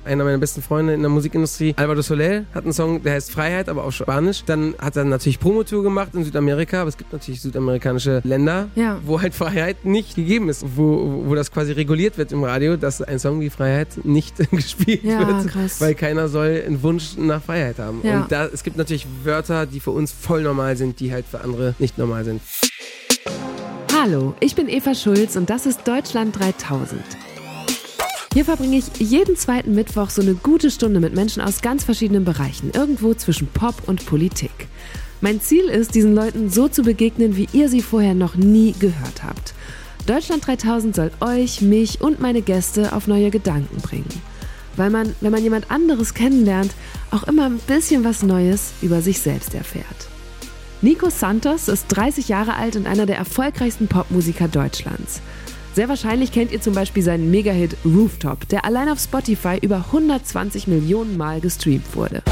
einer meiner besten Freunde in der Musikindustrie, Alvaro Soler, hat einen Song, der heißt Freiheit, aber auf Spanisch. Dann hat er natürlich Promotour gemacht in Südamerika, aber es gibt natürlich südamerikanische Länder, wo halt Freiheit nicht gegeben ist, wo das quasi reguliert wird im Radio, dass ein Song wie Freiheit nicht gespielt wird, krass. Weil keiner soll einen Wunsch nach Freiheit haben. Ja. Und es gibt natürlich Wörter, die für uns voll normal sind, die halt für andere nicht normal sind. Hallo, ich bin Eva Schulz und das ist Deutschland 3000. Hier verbringe ich jeden zweiten Mittwoch so eine gute Stunde mit Menschen aus ganz verschiedenen Bereichen, irgendwo zwischen Pop und Politik. Mein Ziel ist, diesen Leuten so zu begegnen, wie ihr sie vorher noch nie gehört habt. Deutschland 3000 soll euch, mich und meine Gäste auf neue Gedanken bringen. Weil man, wenn man jemand anderes kennenlernt, auch immer ein bisschen was Neues über sich selbst erfährt. Nico Santos ist 30 Jahre alt und einer der erfolgreichsten Popmusiker Deutschlands. Sehr wahrscheinlich kennt ihr zum Beispiel seinen Megahit Rooftop, der allein auf Spotify über 120 Millionen Mal gestreamt wurde.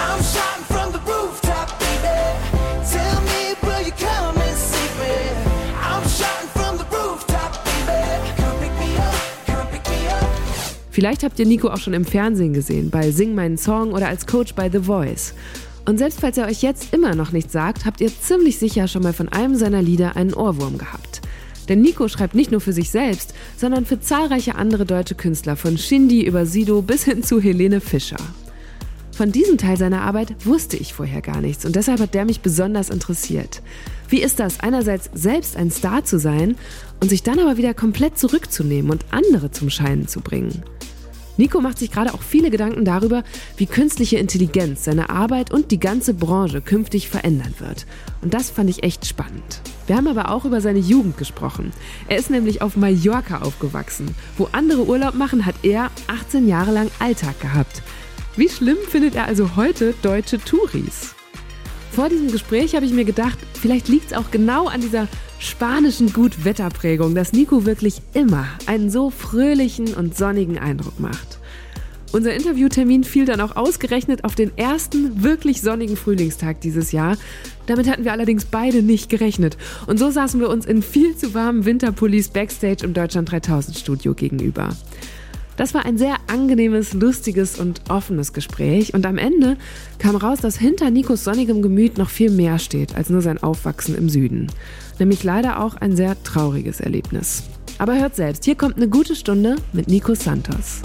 Vielleicht habt ihr Nico auch schon im Fernsehen gesehen, bei Sing meinen Song oder als Coach bei The Voice. Und selbst falls er euch jetzt immer noch nichts sagt, habt ihr ziemlich sicher schon mal von einem seiner Lieder einen Ohrwurm gehabt. Denn Nico schreibt nicht nur für sich selbst, sondern für zahlreiche andere deutsche Künstler, von Shindy über Sido bis hin zu Helene Fischer. Von diesem Teil seiner Arbeit wusste ich vorher gar nichts und deshalb hat der mich besonders interessiert. Wie ist das, einerseits selbst ein Star zu sein und sich dann aber wieder komplett zurückzunehmen und andere zum Scheinen zu bringen? Nico macht sich gerade auch viele Gedanken darüber, wie künstliche Intelligenz seine Arbeit und die ganze Branche künftig verändern wird. Und das fand ich echt spannend. Wir haben aber auch über seine Jugend gesprochen. Er ist nämlich auf Mallorca aufgewachsen. Wo andere Urlaub machen, hat er 18 Jahre lang Alltag gehabt. Wie schlimm findet er also heute deutsche Touris? Vor diesem Gespräch habe ich mir gedacht, vielleicht liegt es auch genau an dieser spanischen Gutwetterprägung, dass Nico wirklich immer einen so fröhlichen und sonnigen Eindruck macht. Unser Interviewtermin fiel dann auch ausgerechnet auf den ersten wirklich sonnigen Frühlingstag dieses Jahr. Damit hatten wir allerdings beide nicht gerechnet. Und so saßen wir uns in viel zu warmen Winterpullis Backstage im Deutschland 3000 Studio gegenüber. Das war ein sehr angenehmes, lustiges und offenes Gespräch und am Ende kam raus, dass hinter Nikos sonnigem Gemüt noch viel mehr steht als nur sein Aufwachsen im Süden. Nämlich leider auch ein sehr trauriges Erlebnis. Aber hört selbst, hier kommt eine gute Stunde mit Nico Santos.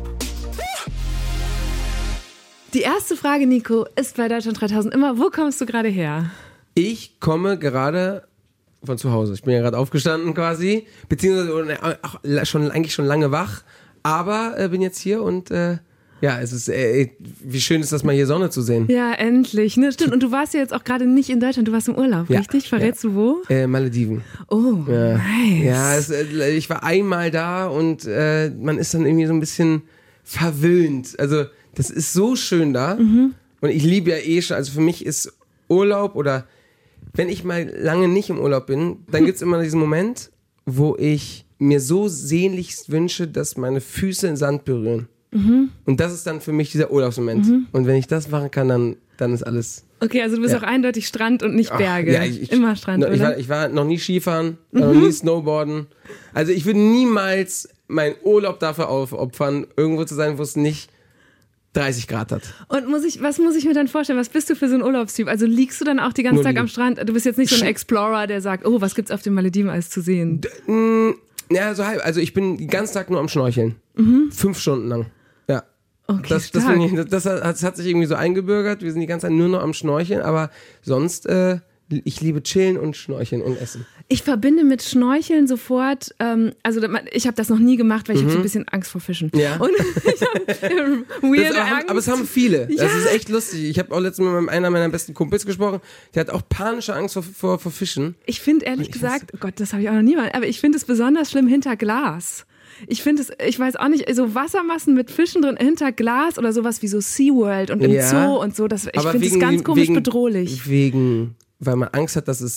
Die erste Frage, Nico, ist bei Deutschland 3000 immer, wo kommst du gerade her? Ich komme gerade von zu Hause. Ich bin ja gerade aufgestanden quasi, beziehungsweise eigentlich schon lange wach. Aber bin jetzt hier und es ist, wie schön ist das mal hier Sonne zu sehen. Ja, endlich. Ne? Stimmt, und du warst ja jetzt auch gerade nicht in Deutschland, du warst im Urlaub, richtig? Verrätst du wo? Malediven. Oh, ja. Nice. Ja, ich war einmal da und man ist dann irgendwie so ein bisschen verwöhnt. Also das ist so schön da und ich liebe ja schon, also für mich ist Urlaub oder wenn ich mal lange nicht im Urlaub bin, dann gibt's immer diesen Moment, wo ich mir so sehnlichst wünsche, dass meine Füße in Sand berühren. Und das ist dann für mich dieser Urlaubsmoment. Und wenn ich das machen kann, dann ist alles... Okay, also du bist auch eindeutig Strand und nicht Berge. Immer Strand, oder? Ich war noch nie Skifahren, noch nie Snowboarden. Also ich würde niemals meinen Urlaub dafür aufopfern, irgendwo zu sein, wo es nicht 30 Grad hat. Und was muss ich mir dann vorstellen? Was bist du für so ein Urlaubstyp? Also liegst du dann auch die ganze Tag am Strand? Du bist jetzt nicht so ein Explorer, der sagt, oh, was gibt's auf den Malediven alles zu sehen? Ja, so halb. Also ich bin den ganzen Tag nur am Schnorcheln. 5 Stunden lang. Ja. Okay, das hat sich irgendwie so eingebürgert. Wir sind die ganze Zeit nur noch am Schnorcheln, aber sonst, ich liebe chillen und schnorcheln und essen. Ich verbinde mit Schnorcheln sofort, ich habe das noch nie gemacht, weil ich habe so ein bisschen Angst vor Fischen. Ja. Und ich habe weirde Angst. Aber es haben viele. Ja. Das ist echt lustig. Ich habe auch letztens mit einer meiner besten Kumpels gesprochen, der hat auch panische Angst vor Fischen. Ich finde ehrlich gesagt, oh Gott, das habe ich auch noch nie mal, aber ich finde es besonders schlimm hinter Glas. Ich finde es, ich weiß auch nicht, so Wassermassen mit Fischen drin hinter Glas oder sowas wie so SeaWorld und im Zoo und so, ich finde es ganz komisch bedrohlich. Weil man Angst hat, dass es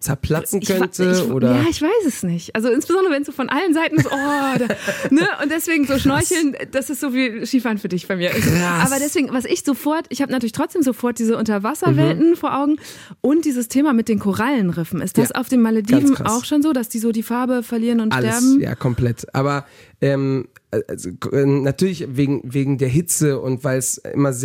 zerplatzen könnte? Oder? Ja, ich weiß es nicht. Also insbesondere, wenn es so von allen Seiten ist, ne? Und deswegen so Schnorcheln, das ist so wie Skifahren für dich bei mir. Krass. Aber deswegen, ich habe natürlich trotzdem sofort diese Unterwasserwelten vor Augen und dieses Thema mit den Korallenriffen. Ist das auf den Malediven auch schon so, dass die so die Farbe verlieren und sterben? Ja, komplett. Aber natürlich wegen der Hitze und weil es immer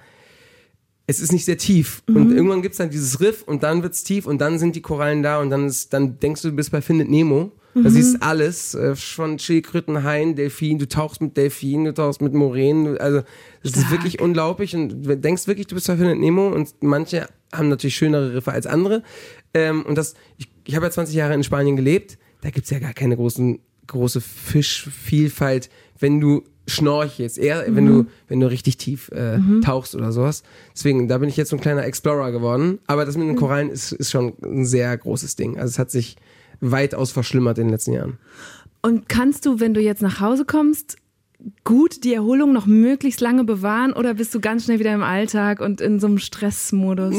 es ist nicht sehr tief. Und irgendwann gibt es dann dieses Riff und dann wird es tief und dann sind die Korallen da und dann denkst du bist bei Findet Nemo. Da siehst alles, von Schildkröten, Haien, Delfinen, du tauchst mit Delfinen, du tauchst mit Moränen, also das ist wirklich unglaublich und du denkst wirklich, du bist bei Findet Nemo und manche haben natürlich schönere Riffe als andere. Und ich habe ja 20 Jahre in Spanien gelebt, da gibt es ja gar keine große Fischvielfalt, wenn du schnorchelst, eher wenn du richtig tief tauchst oder sowas. Deswegen, da bin ich jetzt so ein kleiner Explorer geworden. Aber das mit den Korallen ist schon ein sehr großes Ding. Also es hat sich weitaus verschlimmert in den letzten Jahren. Und kannst du, wenn du jetzt nach Hause kommst, gut die Erholung noch möglichst lange bewahren oder bist du ganz schnell wieder im Alltag und in so einem Stressmodus?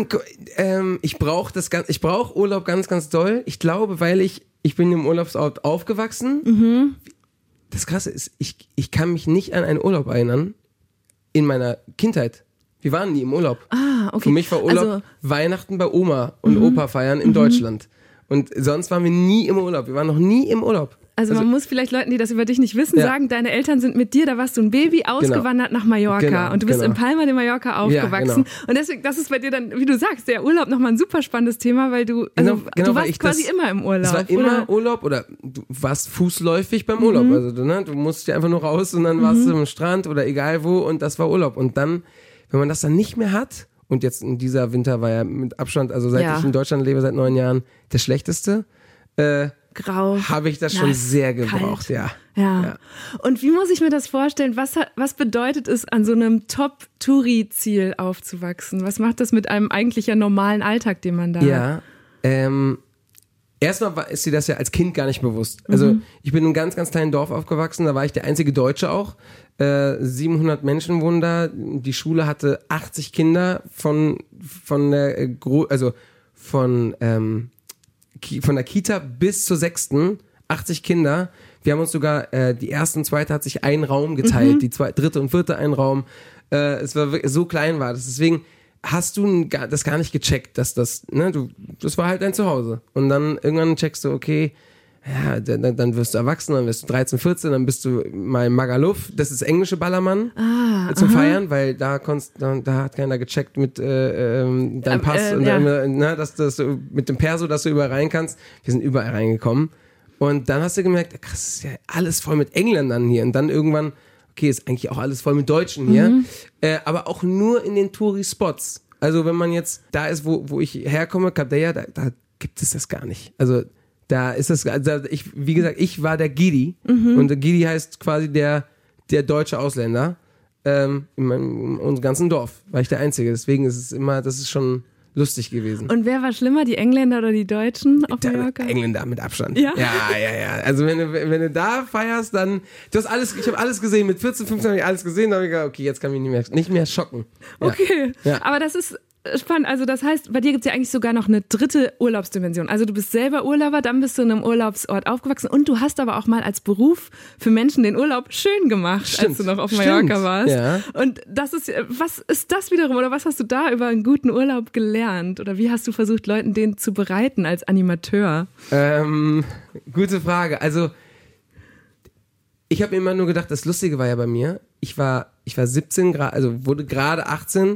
Ich brauche Urlaub ganz, ganz doll. Ich glaube, weil ich bin im Urlaubsort aufgewachsen. Das Krasse ist, ich kann mich nicht an einen Urlaub erinnern in meiner Kindheit. Wir waren nie im Urlaub. Okay. Für mich war Urlaub Weihnachten bei Oma und Opa feiern in Deutschland. Und sonst waren wir nie im Urlaub. Wir waren noch nie im Urlaub. Also man muss vielleicht Leuten, die das über dich nicht wissen, sagen, deine Eltern sind mit dir, da warst du ein Baby, ausgewandert nach Mallorca und du bist in Palma de Mallorca aufgewachsen. Und deswegen, das ist bei dir dann, wie du sagst, der Urlaub nochmal ein super spannendes Thema, weil du warst quasi immer im Urlaub. Es war immer Urlaub oder du warst fußläufig beim Urlaub. Also du musst ja einfach nur raus und dann warst du am Strand oder egal wo und das war Urlaub. Und dann, wenn man das dann nicht mehr hat, und jetzt in dieser Winter war ja mit Abstand, also seit ich in Deutschland lebe, seit 9 Jahren, der schlechteste, grau, habe ich das schon sehr gebraucht, ja. Und wie muss ich mir das vorstellen? Was bedeutet es, an so einem Top-Touri-Ziel aufzuwachsen? Was macht das mit einem eigentlich ja normalen Alltag, den man da hat? Erstmal ist dir das ja als Kind gar nicht bewusst. Also ich bin in einem ganz, ganz kleinen Dorf aufgewachsen, da war ich der einzige Deutsche auch. 700 Menschen wohnen da. Die Schule hatte 80 Kinder von der Kita bis zur 6. 80 Kinder. Wir haben uns sogar, die erste und zweite hat sich einen Raum geteilt, die dritte und vierte einen Raum. Es war wirklich, so klein war das. Deswegen hast du das gar nicht gecheckt, dass das war halt dein Zuhause. Und dann irgendwann checkst du, okay, ja, dann wirst du erwachsen, dann wirst du 13, 14, dann bist du mal in Magaluf, das ist englische Ballermann zum Feiern, weil da hat keiner gecheckt mit deinem Pass und dass du mit dem Perso, dass du überall rein kannst. Wir sind überall reingekommen. Und dann hast du gemerkt, krass, ist ja alles voll mit Engländern hier. Und dann irgendwann, okay, ist eigentlich auch alles voll mit Deutschen hier. Aber auch nur in den Touri-Spots. Also wenn man jetzt da ist, wo ich herkomme, Cabdella, da gibt es das gar nicht. Also da ist das, wie gesagt, ich war der Gidi und der Gidi heißt quasi der deutsche Ausländer in unserem ganzen Dorf, war ich der Einzige. Deswegen ist es immer, das ist schon lustig gewesen. Und wer war schlimmer, die Engländer oder die Deutschen auf Mallorca? Engländer mit Abstand. Ja. Ja. Also wenn du da feierst, dann, ich habe alles gesehen, mit 14, 15 habe ich alles gesehen, da habe ich gedacht, okay, jetzt kann mich nicht mehr schocken. Ja. Okay, aber das ist spannend. Also das heißt, bei dir gibt es ja eigentlich sogar noch eine dritte Urlaubsdimension. Also du bist selber Urlauber, dann bist du in einem Urlaubsort aufgewachsen und du hast aber auch mal als Beruf für Menschen den Urlaub schön gemacht, als du noch auf Mallorca warst. Ja. Und das ist, was ist das wiederum oder was hast du da über einen guten Urlaub gelernt? Oder wie hast du versucht, Leuten den zu bereiten als Animateur? Gute Frage. Also ich habe mir immer nur gedacht, das Lustige war ja bei mir, ich war 17, also wurde gerade 18,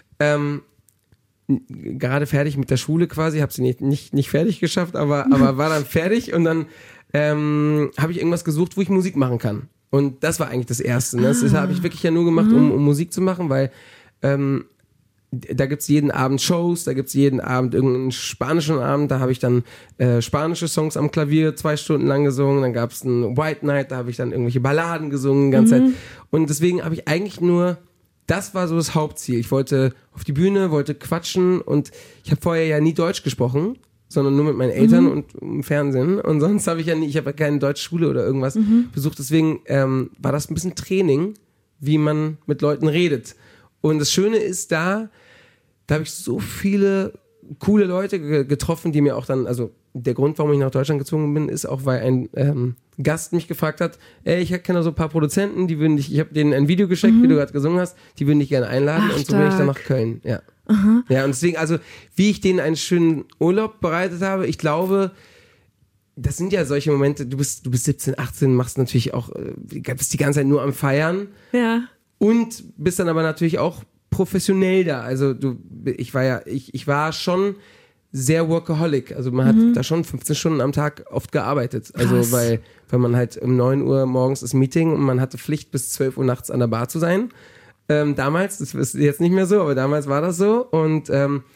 gerade fertig mit der Schule quasi, habe sie nicht fertig geschafft, aber war dann fertig und dann habe ich irgendwas gesucht, wo ich Musik machen kann. Und das war eigentlich das Erste. Ne? Das habe ich wirklich ja nur gemacht, um Musik zu machen, weil da gibt's jeden Abend Shows, da gibt's jeden Abend irgendeinen spanischen Abend, da habe ich dann spanische Songs am Klavier 2 Stunden lang gesungen, dann gab's einen White Night, da habe ich dann irgendwelche Balladen gesungen die ganze Zeit. Und deswegen habe ich eigentlich nur, das war so das Hauptziel. Ich wollte auf die Bühne, wollte quatschen und ich habe vorher ja nie Deutsch gesprochen, sondern nur mit meinen Eltern und im Fernsehen. Und sonst habe ich ich habe keine deutsche Schule oder irgendwas besucht. Deswegen war das ein bisschen Training, wie man mit Leuten redet. Und das Schöne ist da habe ich so viele coole Leute getroffen, die mir auch dann, also der Grund, warum ich nach Deutschland gezogen bin, ist auch, weil ein Gast mich gefragt hat, ich kenne so ein paar Produzenten, ich habe denen ein Video geschickt, wie du gerade gesungen hast, die würden dich gerne einladen. Ach, und so bin ich dann nach Köln, ja. Aha. Ja, und deswegen, also wie ich denen einen schönen Urlaub bereitet habe, ich glaube, das sind ja solche Momente, du bist 17, 18, machst natürlich auch, bist die ganze Zeit nur am Feiern. Ja. Und bist dann aber natürlich auch professionell da. Also ich war schon sehr workaholic. Also man hat da schon 15 Stunden am Tag oft gearbeitet. Also weil man halt um 9 Uhr morgens das Meeting und man hatte Pflicht bis 12 Uhr nachts an der Bar zu sein. Damals, das ist jetzt nicht mehr so, aber damals war das so. Und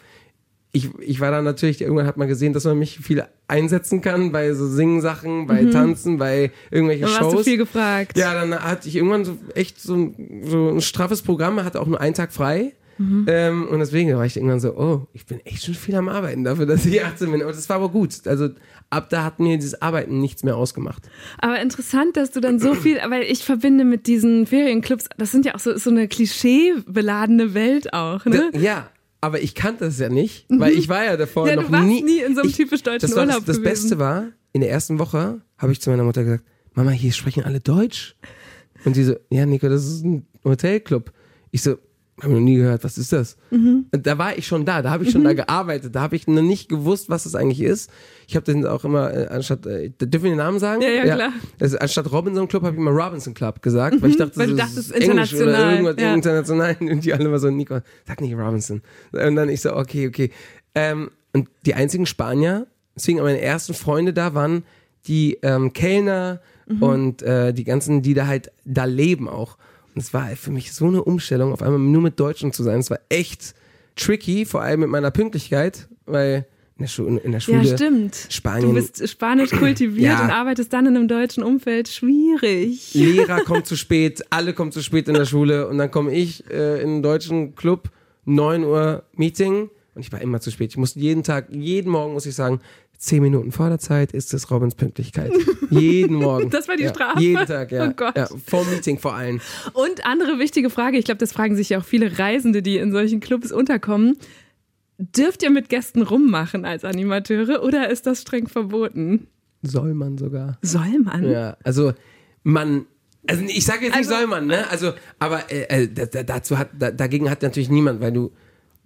ich war dann natürlich, irgendwann hat man gesehen, dass man mich viel einsetzen kann bei so Singen-Sachen, bei Tanzen, bei irgendwelchen Shows. Dann warst du viel gefragt. Ja, dann hatte ich irgendwann so echt so ein straffes Programm, hatte auch nur einen Tag frei. Und deswegen war ich irgendwann so, ich bin echt schon viel am Arbeiten dafür, dass ich 18 bin. Aber das war aber gut. Also ab da hat mir dieses Arbeiten nichts mehr ausgemacht. Aber interessant, dass du dann so viel, weil ich verbinde mit diesen Ferienclubs, das sind ja auch so eine klischeebeladene Welt auch, ne? Ja, aber ich kannte das ja nicht, weil ich war ja davor noch nie. Du warst nie in so einem typisch deutschen Urlaub Das gewesen. Beste war, in der ersten Woche habe ich zu meiner Mutter gesagt, Mama, hier sprechen alle Deutsch. Und sie so, ja Nico, das ist ein Hotelclub. Ich so, habe noch nie gehört, was ist das? Und da war ich schon da habe ich schon da gearbeitet, da habe ich noch nicht gewusst, was das eigentlich ist. Ich habe dann auch immer, anstatt, dürfen wir den Namen sagen? Ja, klar. Also, anstatt Robinson Club habe ich immer Robinson Club gesagt, weil ich dachte, weil du das dachtest ist Englisch international. oder irgendwas Ja. international. Und die alle immer so, Nico, sag nicht Robinson. Und dann ich so, okay. Und die einzigen Spanier, deswegen meine ersten Freunde da waren die Kellner und die ganzen, die da leben auch. Und es war für mich so eine Umstellung, auf einmal nur mit Deutschen zu sein. Es war echt tricky, vor allem mit meiner Pünktlichkeit, weil in der Schule, Ja, stimmt. Spanien. Du bist Spanisch kultiviert Ja. und arbeitest dann in einem deutschen Umfeld. Schwierig. Lehrer kommt zu spät, alle kommen zu spät in der Schule und dann komme ich in einen deutschen Club, 9 Uhr Meeting und ich war immer zu spät. Ich musste jeden Morgen muss ich sagen, 10 Minuten vor der Zeit ist es Robins Pünktlichkeit. Jeden Morgen. Das war die Strafe? Jeden Tag, ja. Oh Gott. Ja, vor dem Meeting vor allem. Und andere wichtige Frage, ich glaube, das fragen sich ja auch viele Reisende, die in solchen Clubs unterkommen. Dürft ihr mit Gästen rummachen als Animateure oder ist das streng verboten? Soll man sogar. Soll man? Ja, also ich sage jetzt nicht soll man, ne? Also, aber dagegen hat natürlich niemand, weil du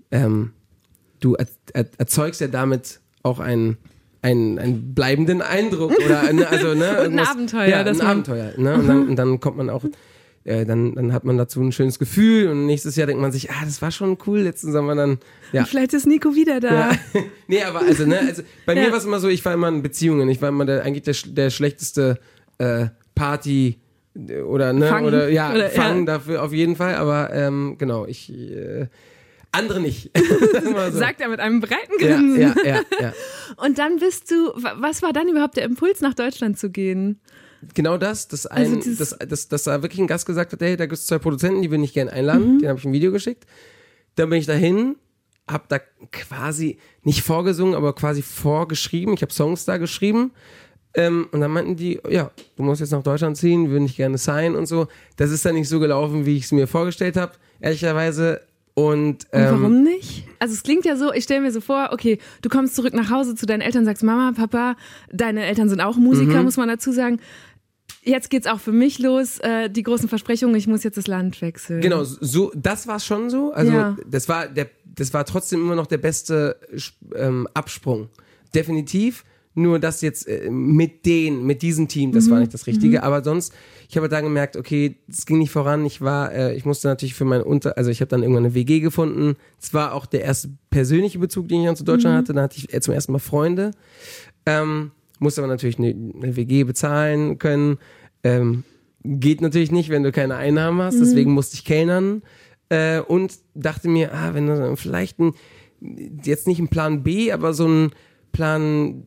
erzeugst ja damit auch einen bleibenden Eindruck oder ne, also ne, und ein Abenteuer, ja, ein Abenteuer, ne? Und dann kommt man auch dann hat man dazu ein schönes Gefühl und nächstes Jahr denkt man sich, das war schon cool, letzten Sommer dann, ja. Und vielleicht ist Nico wieder da. Ja. Nee, aber also bei mir war es immer so, ich war immer in Beziehungen, ich war immer der schlechteste Party oder ne Fang. Fang dafür auf jeden Fall, aber genau, andere nicht. So. Sagt er mit einem breiten Grinsen. Ja. Und dann was war dann überhaupt der Impuls, nach Deutschland zu gehen? Genau dass da wirklich ein Gast gesagt hat, hey, da gibt es 2 Produzenten, die will ich gerne einladen, denen habe ich ein Video geschickt. Dann bin ich dahin, habe da quasi nicht vorgesungen, aber quasi vorgeschrieben, ich habe Songs da geschrieben und dann meinten die, ja, du musst jetzt nach Deutschland ziehen, würde ich gerne signen und so. Das ist dann nicht so gelaufen, wie ich es mir vorgestellt habe, ehrlicherweise. Und warum nicht? Also es klingt ja so, ich stelle mir so vor, okay, du kommst zurück nach Hause zu deinen Eltern, sagst Mama, Papa, deine Eltern sind auch Musiker, muss man dazu sagen. Jetzt geht's auch für mich los, die großen Versprechungen, ich muss jetzt das Land wechseln. Genau, so, das war schon so. Also ja. das war trotzdem immer noch der beste Absprung. Definitiv. Nur das jetzt mit diesem Team, das war nicht das Richtige. Aber sonst, ich habe da gemerkt, okay, es ging nicht voran. Ich musste natürlich für ich habe dann irgendwann eine WG gefunden. Es war auch der erste persönliche Bezug, den ich dann zu Deutschland hatte. Da hatte ich zum ersten Mal Freunde. Musste aber natürlich eine WG bezahlen können. Geht natürlich nicht, wenn du keine Einnahmen hast. Deswegen musste ich kellnern. Und dachte mir, wenn du vielleicht jetzt nicht ein Plan B, aber so ein Plan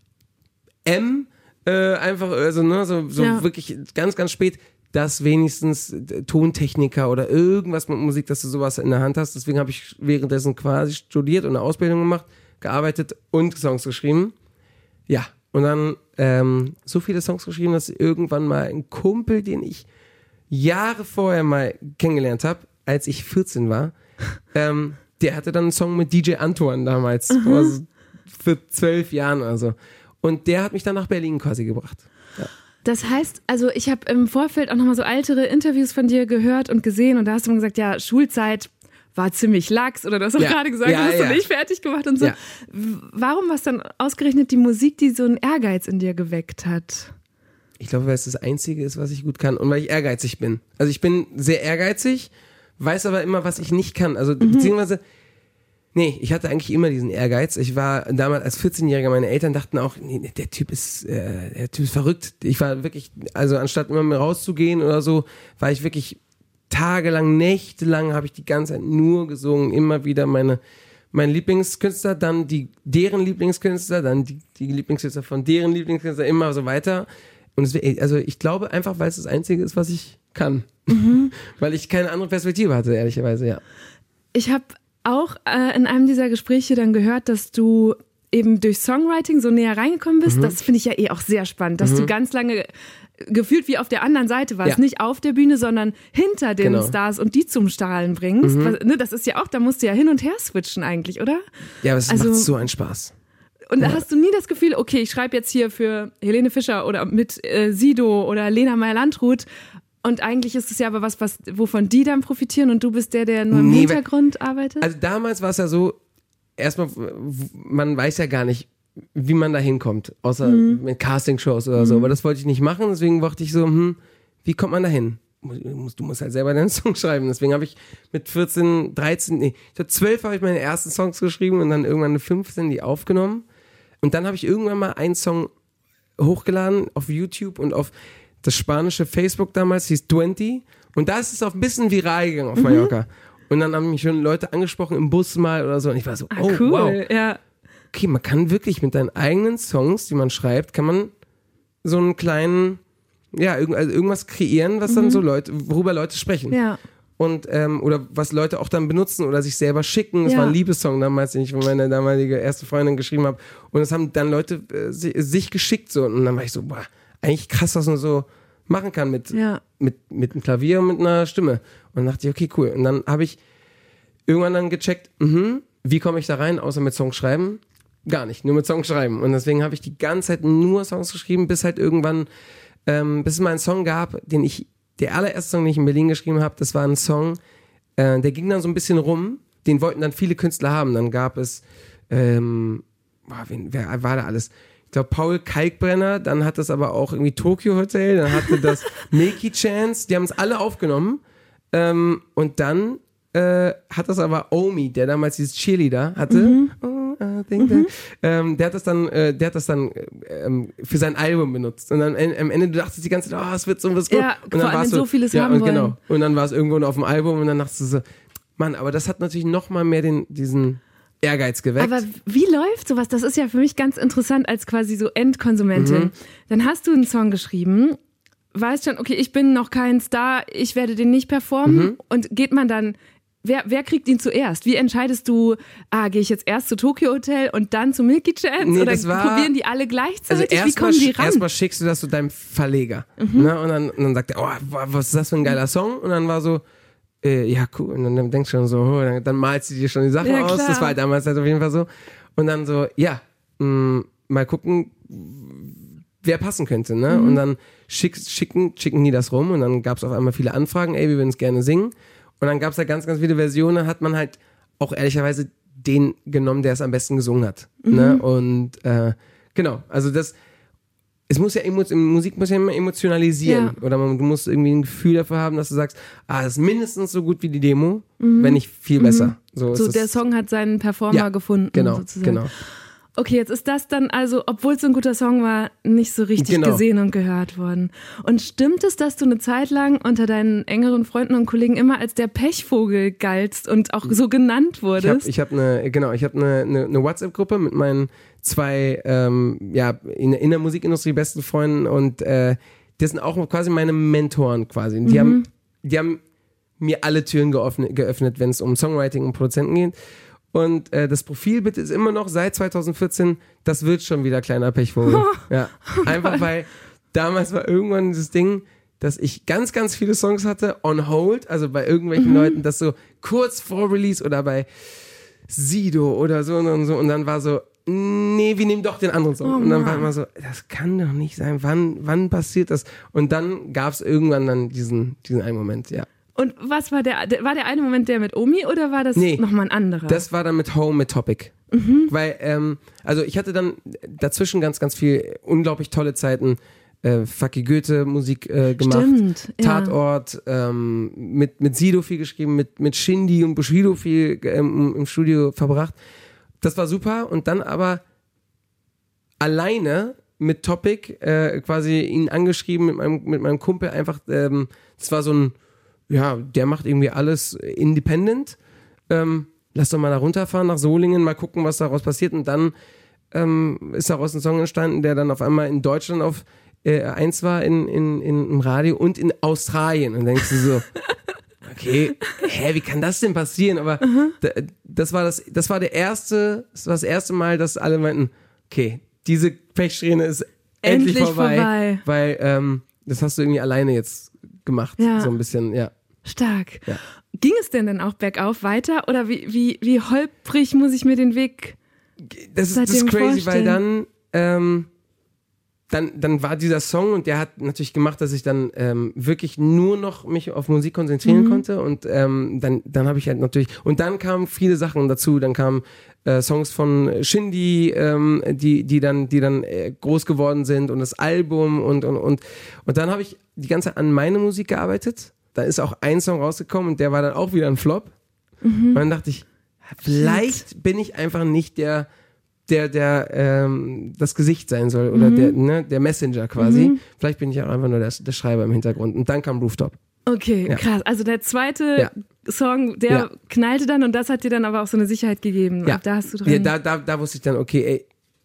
M, einfach, also ne, so wirklich ganz, ganz spät, dass wenigstens Tontechniker oder irgendwas mit Musik, dass du sowas in der Hand hast. Deswegen habe ich währenddessen quasi studiert und eine Ausbildung gemacht, gearbeitet und Songs geschrieben. Ja, und dann so viele Songs geschrieben, dass irgendwann mal ein Kumpel, den ich Jahre vorher mal kennengelernt habe, als ich 14 war, der hatte dann einen Song mit DJ Antoine damals, für 12 Jahren oder so. Und der hat mich dann nach Berlin quasi gebracht. Ja. Das heißt, also ich habe im Vorfeld auch nochmal so ältere Interviews von dir gehört und gesehen und da hast du mal gesagt, ja, Schulzeit war ziemlich lax oder du hast auch gerade gesagt, du hast du nicht fertig gemacht und so. Ja. Warum war es dann ausgerechnet die Musik, die so einen Ehrgeiz in dir geweckt hat? Ich glaube, weil es das Einzige ist, was ich gut kann und weil ich ehrgeizig bin. Also ich bin sehr ehrgeizig, weiß aber immer, was ich nicht kann. Also beziehungsweise, nee, ich hatte eigentlich immer diesen Ehrgeiz. Ich war damals als 14-Jähriger, meine Eltern dachten auch, nee, der Typ ist verrückt. Ich war wirklich, also anstatt immer mehr rauszugehen oder so, war ich wirklich tagelang, nächtelang habe ich die ganze Zeit nur gesungen, immer wieder mein Lieblingskünstler, dann deren Lieblingskünstler, dann die Lieblingskünstler von deren Lieblingskünstler, immer so weiter. Und also ich glaube einfach, weil es das Einzige ist, was ich kann. Weil ich keine andere Perspektive hatte, ehrlicherweise, ja. Ich habe auch in einem dieser Gespräche dann gehört, dass du eben durch Songwriting so näher reingekommen bist. Das finde ich ja auch sehr spannend, dass du ganz lange gefühlt wie auf der anderen Seite warst. Ja. Nicht auf der Bühne, sondern hinter den Stars und die zum Strahlen bringst. Das ist ja auch, da musst du ja hin und her switchen eigentlich, oder? Ja, aber es macht so einen Spaß. Und da hast du nie das Gefühl, okay, ich schreibe jetzt hier für Helene Fischer oder mit Sido oder Lena Meyer-Landrut und eigentlich ist es ja aber was, wovon die dann profitieren und du bist der nur im Hintergrund arbeitet? Also damals war es ja so, erstmal, man weiß ja gar nicht, wie man da hinkommt, außer mit Castingshows oder so, aber das wollte ich nicht machen, deswegen dachte ich so, wie kommt man da hin? Du musst halt selber deinen Song schreiben, deswegen habe ich mit 14, 13, ich glaube 12 habe ich meine ersten Songs geschrieben und dann irgendwann mit 15 die aufgenommen und dann habe ich irgendwann mal einen Song hochgeladen auf YouTube und auf das spanische Facebook damals, hieß 20 und da ist es auch ein bisschen viral gegangen auf Mallorca und dann haben mich schon Leute angesprochen im Bus mal oder so und ich war so, cool, wow. Ja. Okay, man kann wirklich mit deinen eigenen Songs, die man schreibt, kann man so einen kleinen, irgendwas kreieren, was dann so worüber Leute sprechen. Ja. Und, oder was Leute auch dann benutzen oder sich selber schicken. Das war ein Liebessong damals, den ich von meiner damaligen erste Freundin geschrieben habe. Und das haben dann Leute sich geschickt so. Und dann war ich so, boah, eigentlich krass, was man so machen kann mit einem Klavier und mit einer Stimme. Und dann dachte ich, okay, cool. Und dann habe ich irgendwann dann gecheckt, wie komme ich da rein, außer mit Songs schreiben? Gar nicht, nur mit Songs schreiben. Und deswegen habe ich die ganze Zeit nur Songs geschrieben, bis halt irgendwann, bis es mal einen Song gab, der allererste Song, den ich in Berlin geschrieben habe, das war ein Song, der ging dann so ein bisschen rum, den wollten dann viele Künstler haben. Dann gab es, wer war da alles? Ich glaube Paul Kalkbrenner, dann hat das aber auch irgendwie Tokyo Hotel, dann hatte das Milky Chance, die haben es alle aufgenommen. Und dann hat das aber Omi, der damals dieses Cheerleader hatte, der hat das dann für sein Album benutzt. Und dann am Ende du dachtest die ganze Zeit, es wird so was gut. Ja, und dann vor allem so vieles haben wollen. Genau. Und dann war es irgendwo auf dem Album und dann dachtest du so, Mann, aber das hat natürlich noch mal mehr diesen Ehrgeiz geweckt. Aber wie läuft sowas? Das ist ja für mich ganz interessant als quasi so Endkonsumentin. Dann hast du einen Song geschrieben, weißt schon, okay, ich bin noch kein Star, ich werde den nicht performen und geht man dann, wer kriegt ihn zuerst? Wie entscheidest du, gehe ich jetzt erst zu Tokyo Hotel und dann zu Milky Chance oder probieren die alle gleichzeitig? Also wie kommen die ran? Erstmal schickst du das zu deinem Verleger ne? Und dann sagt er, was ist das für ein geiler Song? Und dann war so, ja cool, und dann denkst du schon so, dann malst du dir schon die Sachen aus, klar. Das war halt damals halt auf jeden Fall so. Und dann so, mal gucken, wer passen könnte, ne? Und dann schicken die das rum und dann gab es auf einmal viele Anfragen, wir würden es gerne singen. Und dann gab es da ganz, ganz viele Versionen, hat man halt auch ehrlicherweise den genommen, der es am besten gesungen hat. Ne? Und genau, also Musik muss ja immer emotionalisieren. Ja. Oder du musst irgendwie ein Gefühl dafür haben, dass du sagst, das ist mindestens so gut wie die Demo, wenn nicht viel besser. So der Song hat seinen Performer gefunden. Genau, sozusagen. genau. Okay, jetzt ist das dann also, obwohl es so ein guter Song war, nicht so richtig gesehen und gehört worden. Und stimmt es, dass du eine Zeit lang unter deinen engeren Freunden und Kollegen immer als der Pechvogel galtst und auch so genannt wurdest? Ich habe eine WhatsApp-Gruppe mit meinen zwei in der Musikindustrie besten Freunden und das sind auch quasi meine Mentoren quasi. Die haben mir alle Türen geöffnet, wenn es um Songwriting und Produzenten geht. Und das Profilbild ist immer noch seit 2014, das wird schon wieder kleiner Pechvogel. Ja. Einfach weil damals war irgendwann dieses Ding, dass ich ganz, ganz viele Songs hatte on hold, also bei irgendwelchen Leuten, das so kurz vor Release oder bei Sido oder so und so und dann war so, nee, wir nehmen doch den anderen Song. Und dann war immer so, das kann doch nicht sein, wann passiert das? Und dann gab es irgendwann dann diesen einen Moment, ja. Und was war der eine Moment der mit Omi oder war das nochmal ein anderer? Das war dann mit Home, mit Topic. Weil, also ich hatte dann dazwischen ganz, ganz viel unglaublich tolle Zeiten, Fucky Goethe Musik gemacht. Stimmt, ja. Tatort, mit Sido viel geschrieben, mit Shindy und Bushido viel im Studio verbracht. Das war super und dann aber alleine mit Topic quasi ihn angeschrieben mit meinem Kumpel einfach, das war so ein, ja, der macht irgendwie alles independent, lass doch mal da runterfahren nach Solingen, mal gucken, was daraus passiert und dann ist daraus ein Song entstanden, der dann auf einmal in Deutschland auf 1 war im Radio und in Australien und dann denkst du so, okay, wie kann das denn passieren? Aber das war das erste Mal, dass alle meinten, okay, diese Pechsträhne ist endlich vorbei. Weil das hast du irgendwie alleine jetzt gemacht, so ein bisschen, ja. Stark. Ja. Ging es denn auch bergauf weiter oder wie holprig muss ich mir den Weg das ist crazy, weil dann war dieser Song und der hat natürlich gemacht, dass ich dann wirklich nur noch mich auf Musik konzentrieren konnte und dann habe ich halt natürlich, und dann kamen viele Sachen dazu, dann kamen Songs von Shindy, die dann groß geworden sind und das Album und dann habe ich die ganze Zeit an meine Musik gearbeitet, da ist auch ein Song rausgekommen und der war dann auch wieder ein Flop und dann dachte ich, vielleicht bin ich einfach nicht der das Gesicht sein soll oder der Messenger quasi. Vielleicht bin ich auch einfach nur der Schreiber im Hintergrund. Und dann kam Rooftop. Okay, krass. Also der zweite Song, der knallte dann und das hat dir dann aber auch so eine Sicherheit gegeben. Ja, da hast du dran. Ja, da wusste ich dann, okay,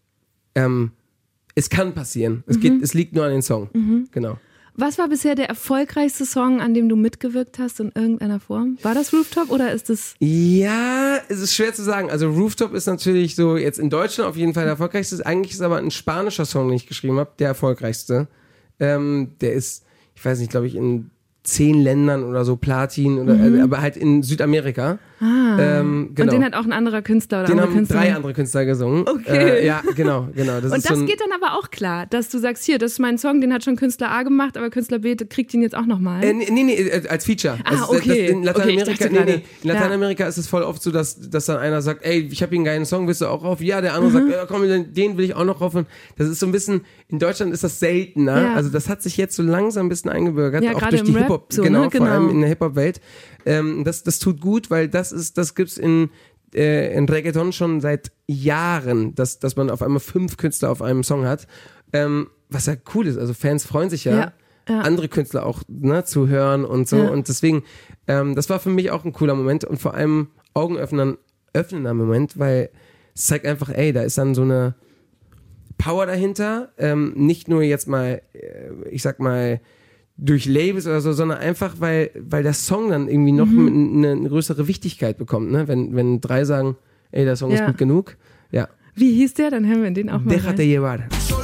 es kann passieren. Es liegt nur an den Song. Genau. Was war bisher der erfolgreichste Song, an dem du mitgewirkt hast in irgendeiner Form? War das Rooftop oder ist es... Ja, es ist schwer zu sagen. Also Rooftop ist natürlich so jetzt in Deutschland auf jeden Fall der erfolgreichste. Eigentlich ist aber ein spanischer Song, den ich geschrieben habe, der erfolgreichste. Der ist, ich weiß nicht, glaube ich, in 10 Ländern oder so Platin, oder, aber halt in Südamerika. Genau. Und den hat auch ein anderer Künstler oder andere Künstler? 3 andere Künstler gesungen. Okay. Ja, genau. Das und ist das so geht dann aber auch klar, dass du sagst, hier, das ist mein Song, den hat schon Künstler A gemacht, aber Künstler B kriegt ihn jetzt auch nochmal. Nee, als Feature. Okay. In Lateinamerika, in Lateinamerika ist es voll oft so, dass dann einer sagt, ey, ich habe hier einen geilen Song, willst du auch rauf? Ja, der andere sagt, ja, komm, den will ich auch noch rauf. Und das ist so ein bisschen, in Deutschland ist das seltener. Ja. Also das hat sich jetzt so langsam ein bisschen eingebürgert, auch durch die Hip-Hop, so, genau, ne? vor allem in der Hip-Hop-Welt. Das tut gut, weil das gibt's in Reggaeton schon seit Jahren, dass man auf einmal 5 Künstler auf einem Song hat, was ja cool ist, also Fans freuen sich ja. Andere Künstler auch zu hören und so und deswegen, das war für mich auch ein cooler Moment und vor allem augenöffnender Moment, weil es zeigt einfach, ey, da ist dann so eine Power dahinter, nicht nur jetzt mal, ich sag mal, durch Labels oder so, sondern einfach, weil der Song dann irgendwie noch eine größere Wichtigkeit bekommt, ne? Wenn 3 sagen, ey, der Song ist gut genug, ja. Wie hieß der? Dann hören wir den auch mal Déjate llevar.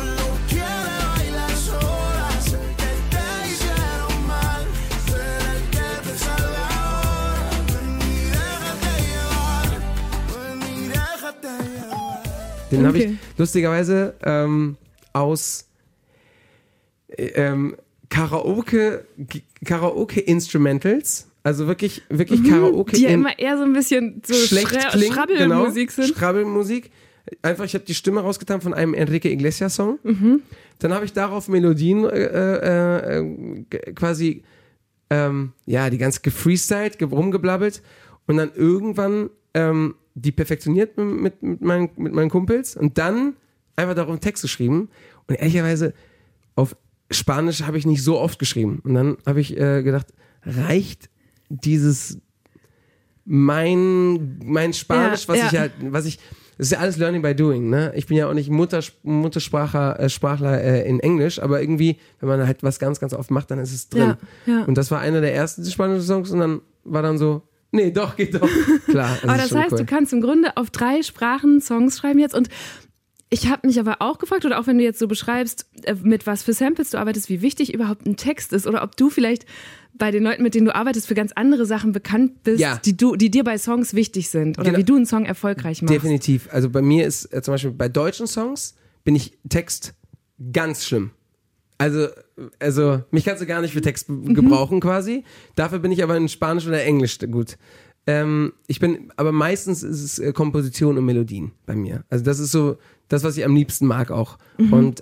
Den habe ich lustigerweise aus Karaoke-Instrumentals, also wirklich Karaoke. Die ja immer eher so ein bisschen so Schrabbelmusik sind. Schrabbelmusik. Einfach, ich habe die Stimme rausgetan von einem Enrique Iglesias Song. Dann habe ich darauf Melodien quasi die ganz gefreestylt, rumgeblabbelt und dann irgendwann die perfektioniert mit meinen Kumpels und dann einfach darum Text geschrieben und ehrlicherweise auf Spanisch habe ich nicht so oft geschrieben. Und dann habe ich gedacht, reicht dieses mein Spanisch, das ist ja alles Learning by Doing, ne? Ich bin ja auch nicht Muttersprachler in Englisch, aber irgendwie, wenn man halt was ganz, ganz oft macht, dann ist es drin. Ja. Und das war einer der ersten spanischen Songs und dann war dann so, nee, doch, geht doch. Klar. Aber das heißt, du kannst im Grunde auf 3 Sprachen Songs schreiben jetzt und Ich habe mich aber auch gefragt, oder auch wenn du jetzt so beschreibst, mit was für Samples du arbeitest, wie wichtig überhaupt ein Text ist oder ob du vielleicht bei den Leuten, mit denen du arbeitest, für ganz andere Sachen bekannt bist, die dir bei Songs wichtig sind oder wie du einen Song erfolgreich machst. Definitiv. Also bei mir ist zum Beispiel bei deutschen Songs bin ich Text ganz schlimm. Also mich kannst du gar nicht für Text gebrauchen quasi. Dafür bin ich aber in Spanisch oder Englisch gut. Aber meistens ist es Komposition und Melodien bei mir. Also das ist so das, was ich am liebsten mag auch. Und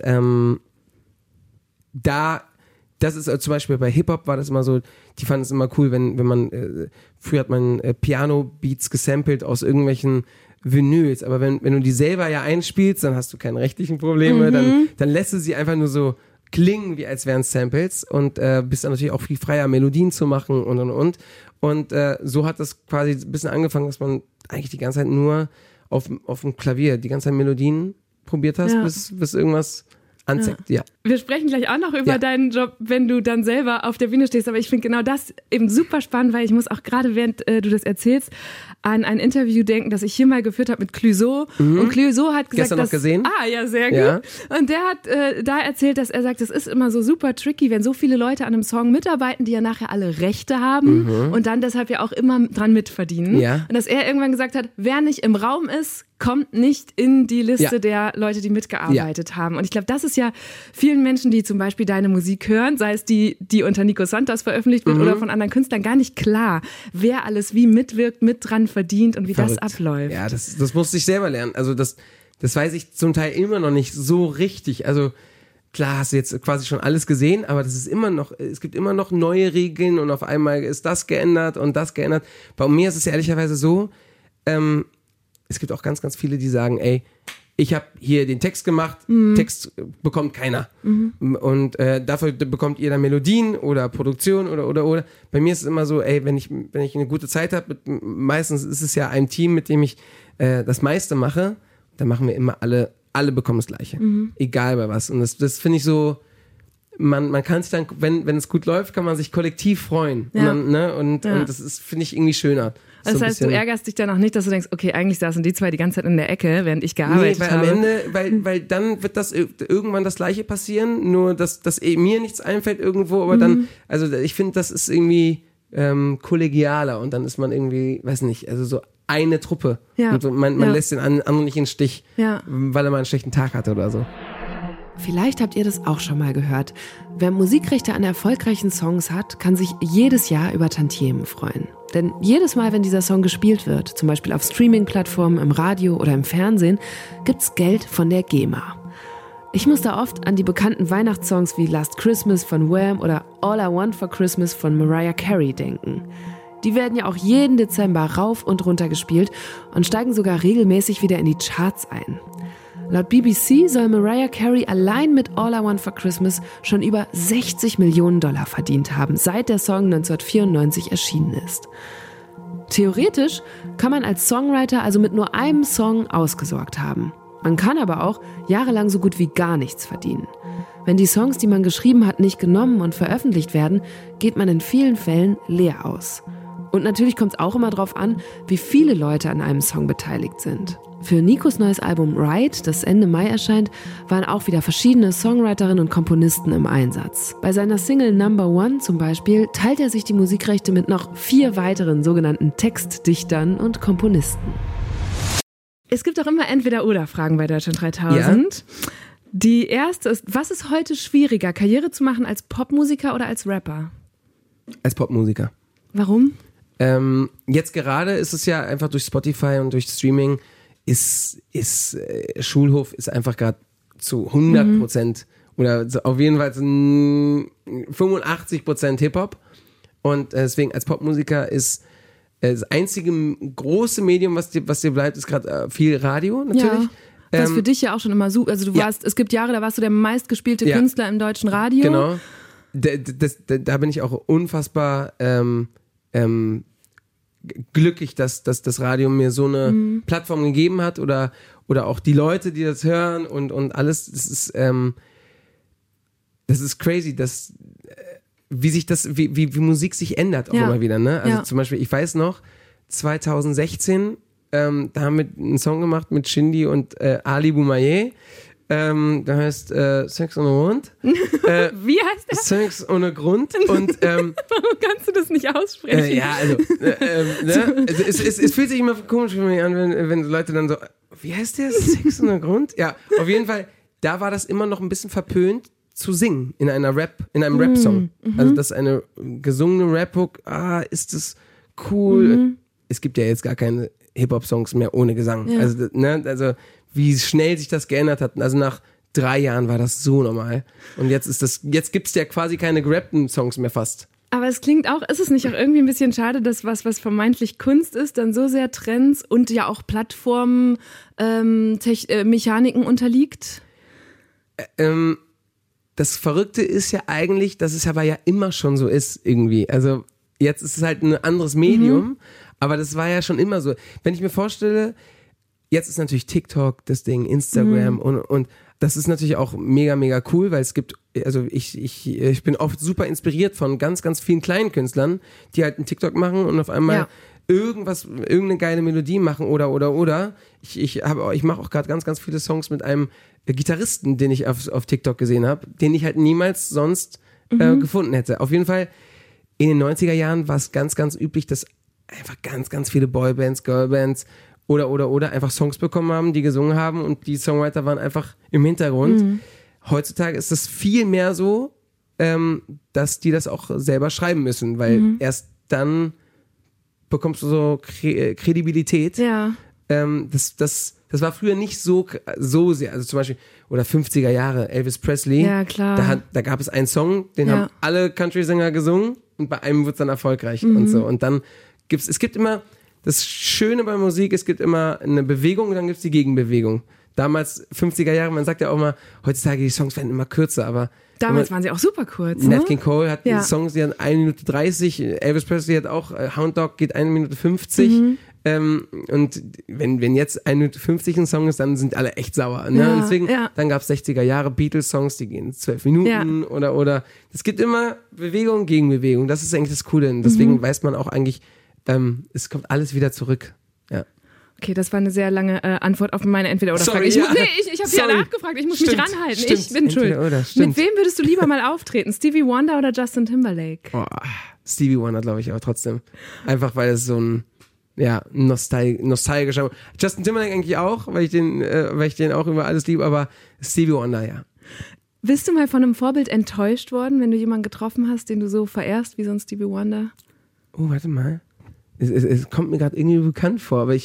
das ist zum Beispiel bei Hip-Hop war das immer so, die fanden es immer cool, wenn man, früher hat man Piano-Beats gesampelt aus irgendwelchen Vinyls, aber wenn du die selber ja einspielst, dann hast du keine rechtlichen Probleme, dann lässt du sie einfach nur so klingen, wie als wären es Samples und bist dann natürlich auch viel freier, Melodien zu machen und. Und so hat das quasi ein bisschen angefangen, dass man eigentlich die ganze Zeit nur auf dem Klavier die ganze Zeit Melodien probiert hast, bis irgendwas anzeigt, ja. Wir sprechen gleich auch noch über deinen Job, wenn du dann selber auf der Bühne stehst, aber ich finde genau das eben super spannend, weil ich muss auch gerade, während du das erzählst, an ein Interview denken, das ich hier mal geführt habe mit Clouseau. Und Clouseau hat gesagt, gestern noch gesehen? Ja, sehr gut. Und der hat da erzählt, dass er sagt, es ist immer so super tricky, wenn so viele Leute an einem Song mitarbeiten, die ja nachher alle Rechte haben und dann deshalb ja auch immer dran mitverdienen. Ja. Und dass er irgendwann gesagt hat, wer nicht im Raum ist, kommt nicht in die Liste der Leute, die mitgearbeitet haben. Und ich glaube, das ist ja vielen Menschen, die zum Beispiel deine Musik hören, sei es die unter Nico Santos veröffentlicht wird oder von anderen Künstlern, gar nicht klar, wer alles wie mitwirkt, mit dran verdient und wie das abläuft. Ja, das musste ich selber lernen. Also das weiß ich zum Teil immer noch nicht so richtig. Also klar hast du jetzt quasi schon alles gesehen, aber es gibt immer noch neue Regeln und auf einmal ist das geändert und das geändert. Bei mir ist es ehrlicherweise so, es gibt auch ganz, ganz viele, die sagen, ey, ich habe hier den Text gemacht, Text bekommt keiner. Und dafür bekommt ihr dann Melodien oder Produktion oder. Bei mir ist es immer so, ey, wenn ich eine gute Zeit habe, meistens ist es ja ein Team, mit dem ich das meiste mache, dann machen wir immer alle bekommen das Gleiche. Egal bei was. Und das finde ich so, man kann sich dann, wenn es gut läuft, kann man sich kollektiv freuen. Ja. Und das ist, finde ich, irgendwie schöner. Das heißt, du ärgerst dich dann auch nicht, dass du denkst, okay, eigentlich saßen die zwei die ganze Zeit in der Ecke, während ich gearbeitet habe. Am Ende, weil dann wird das irgendwann das Gleiche passieren, nur dass mir nichts einfällt irgendwo, aber dann, also ich finde, das ist irgendwie kollegialer und dann ist man irgendwie, weiß nicht, also so eine Truppe. Ja. Und man lässt den anderen nicht in den Stich, weil er mal einen schlechten Tag hatte oder so. Vielleicht habt ihr das auch schon mal gehört. Wer Musikrechte an erfolgreichen Songs hat, kann sich jedes Jahr über Tantiemen freuen. Denn jedes Mal, wenn dieser Song gespielt wird, zum Beispiel auf Streaming-Plattformen, im Radio oder im Fernsehen, gibt's Geld von der GEMA. Ich muss da oft an die bekannten Weihnachtssongs wie Last Christmas von Wham oder All I Want for Christmas von Mariah Carey denken. Die werden ja auch jeden Dezember rauf und runter gespielt und steigen sogar regelmäßig wieder in die Charts ein. Laut BBC soll Mariah Carey allein mit All I Want for Christmas schon über 60 Millionen $ verdient haben, seit der Song 1994 erschienen ist. Theoretisch kann man als Songwriter also mit nur einem Song ausgesorgt haben. Man kann aber auch jahrelang so gut wie gar nichts verdienen. Wenn die Songs, die man geschrieben hat, nicht genommen und veröffentlicht werden, geht man in vielen Fällen leer aus. Und natürlich kommt es auch immer darauf an, wie viele Leute an einem Song beteiligt sind. Für Nikos neues Album Ride, das Ende Mai erscheint, waren auch wieder verschiedene Songwriterinnen und Komponisten im Einsatz. Bei seiner Single Number One zum Beispiel teilt er sich die Musikrechte mit noch 4 weiteren sogenannten Textdichtern und Komponisten. Es gibt auch immer Entweder-Oder-Fragen bei Deutschland 3000. Ja. Die erste ist, was ist heute schwieriger, Karriere zu machen als Popmusiker oder als Rapper? Als Popmusiker. Warum? Jetzt gerade ist es ja einfach durch Spotify und durch Streaming ist Schulhof ist einfach gerade zu 100% oder auf jeden Fall 85% Hip-Hop und deswegen als Popmusiker ist das einzige große Medium, was dir bleibt, ist gerade viel Radio natürlich. Ja, was für dich ja auch schon immer super, also es gibt Jahre, da warst du der meistgespielte Künstler im deutschen Radio. Genau, da bin ich auch unfassbar glücklich, dass das Radio mir so eine Plattform gegeben hat oder auch die Leute, die das hören und alles. Das ist crazy, wie Musik sich ändert auch immer wieder. Ne? Also zum Beispiel, ich weiß noch, 2016 Da haben wir einen Song gemacht mit Shindy und Ali Boumaier. Der heißt Sex ohne Grund. Wie heißt der? Sex ohne Grund. Und, warum kannst du das nicht aussprechen? ja, also, ne? Es fühlt sich immer komisch für mich an, wenn Leute dann so, wie heißt der? Sex ohne Grund? Ja, auf jeden Fall, da war das immer noch ein bisschen verpönt zu singen in einem Rap-Song. Also das ist eine gesungene Rap-Hook. Ist das cool? Es gibt ja jetzt gar keine Hip-Hop-Songs mehr ohne Gesang. Ja. Also wie schnell sich das geändert hat. Also nach 3 Jahren war das so normal. Und jetzt gibt's ja quasi keine gerappten Songs mehr fast. Aber es klingt auch, ist es nicht auch irgendwie ein bisschen schade, dass was vermeintlich Kunst ist, dann so sehr Trends und ja auch Plattformen, Mechaniken unterliegt? Das Verrückte ist ja eigentlich, dass es aber ja immer schon so ist irgendwie. Also jetzt ist es halt ein anderes Medium, aber das war ja schon immer so. Wenn ich mir vorstelle, jetzt ist natürlich TikTok das Ding, Instagram und das ist natürlich auch mega, mega cool, weil es gibt, also ich bin oft super inspiriert von ganz, ganz vielen kleinen Künstlern, die halt einen TikTok machen und auf einmal irgendeine geile Melodie machen oder. Ich mache auch gerade ganz, ganz viele Songs mit einem Gitarristen, den ich auf TikTok gesehen habe, den ich halt niemals sonst gefunden hätte. Auf jeden Fall, in den 90er Jahren war es ganz, ganz üblich, dass einfach ganz, ganz viele Boybands, Girlbands oder einfach Songs bekommen haben, die gesungen haben und die Songwriter waren einfach im Hintergrund. Heutzutage ist es viel mehr so, dass die das auch selber schreiben müssen, weil erst dann bekommst du so Kredibilität. Ja. Das war früher nicht so sehr, also zum Beispiel, oder 50er Jahre, Elvis Presley. Ja, klar. Da gab es einen Song, den haben alle Country-Sänger gesungen und bei einem wird es dann erfolgreich und so. Und dann es gibt immer, das Schöne bei Musik, es gibt immer eine Bewegung und dann gibt es die Gegenbewegung. Damals, 50er Jahre, man sagt ja auch mal, heutzutage die Songs werden immer kürzer, aber damals waren sie auch super kurz. Nat King Cole hat Songs, die hat 1 Minute 30, Elvis Presley hat auch, Hound Dog geht 1 Minute 50. Und wenn jetzt 1 Minute 50 ein Song ist, dann sind alle echt sauer. Ne? Und deswegen, dann gab es 60er Jahre Beatles-Songs, die gehen 12 Minuten oder. Es gibt immer Bewegung gegen Bewegung. Das ist eigentlich das Coole. Und deswegen weiß man auch eigentlich, es kommt alles wieder zurück. Ja. Okay, das war eine sehr lange Antwort auf meine Entweder-oder-Frage. Ich habe sie ja nachgefragt, ich muss mich ranhalten. Ich bin schuld. Mit wem würdest du lieber mal auftreten? Stevie Wonder oder Justin Timberlake? Stevie Wonder, glaube ich, auch trotzdem. Einfach, weil es so ein nostalgischer. Justin Timberlake eigentlich auch, weil ich den auch über alles liebe, aber Stevie Wonder, ja. Bist du mal von einem Vorbild enttäuscht worden, wenn du jemanden getroffen hast, den du so verehrst wie so ein Stevie Wonder? Oh, warte mal. Es kommt mir gerade irgendwie bekannt vor, aber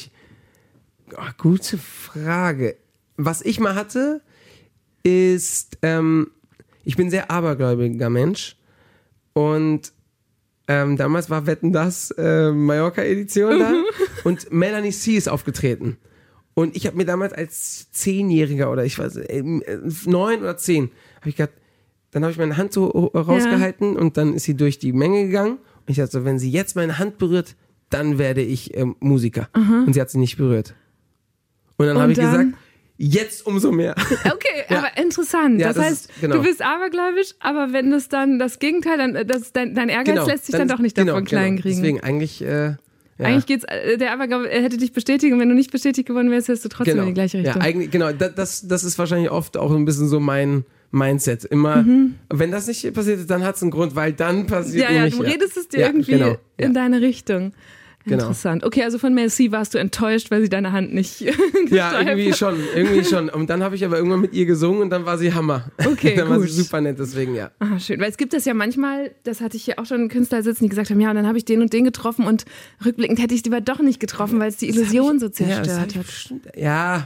gute Frage. Was ich mal hatte, ist, ich bin ein sehr abergläubiger Mensch und damals war Wetten, das Mallorca-Edition da und Melanie C. ist aufgetreten. Und ich habe mir damals als 10-Jähriger oder ich weiß 9 oder 10, habe ich gedacht, dann habe ich meine Hand so rausgehalten und dann ist sie durch die Menge gegangen und ich dachte so, wenn sie jetzt meine Hand berührt, dann werde ich Musiker. Und sie hat sie nicht berührt. Und dann habe ich gesagt, jetzt umso mehr. Okay, aber interessant. Ja, das heißt, du bist abergläubisch, aber wenn das dann das Gegenteil, dein Ehrgeiz lässt sich dann doch nicht davon klein kriegen. Deswegen eigentlich... Eigentlich geht's, der Aberglaube hätte dich bestätigt und wenn du nicht bestätigt geworden wärst, hättest du trotzdem in die gleiche Richtung. Ja, eigentlich, das ist wahrscheinlich oft auch ein bisschen so mein Mindset. Immer, wenn das nicht passiert, dann hat es einen Grund, weil dann passiert nämlich... Ja, du redest es dir irgendwie in deine Richtung. Interessant. Okay, also von Mel C warst du enttäuscht, weil sie deine Hand nicht ja, irgendwie schon. Und dann habe ich aber irgendwann mit ihr gesungen und dann war sie Hammer. Okay, dann war sie super nett, deswegen ja. Ah, schön. Weil es gibt das ja manchmal, das hatte ich hier auch schon Künstler sitzen, die gesagt haben, ja, und dann habe ich den und den getroffen und rückblickend hätte ich es lieber doch nicht getroffen, weil es die Illusion so zerstört hat. Ja,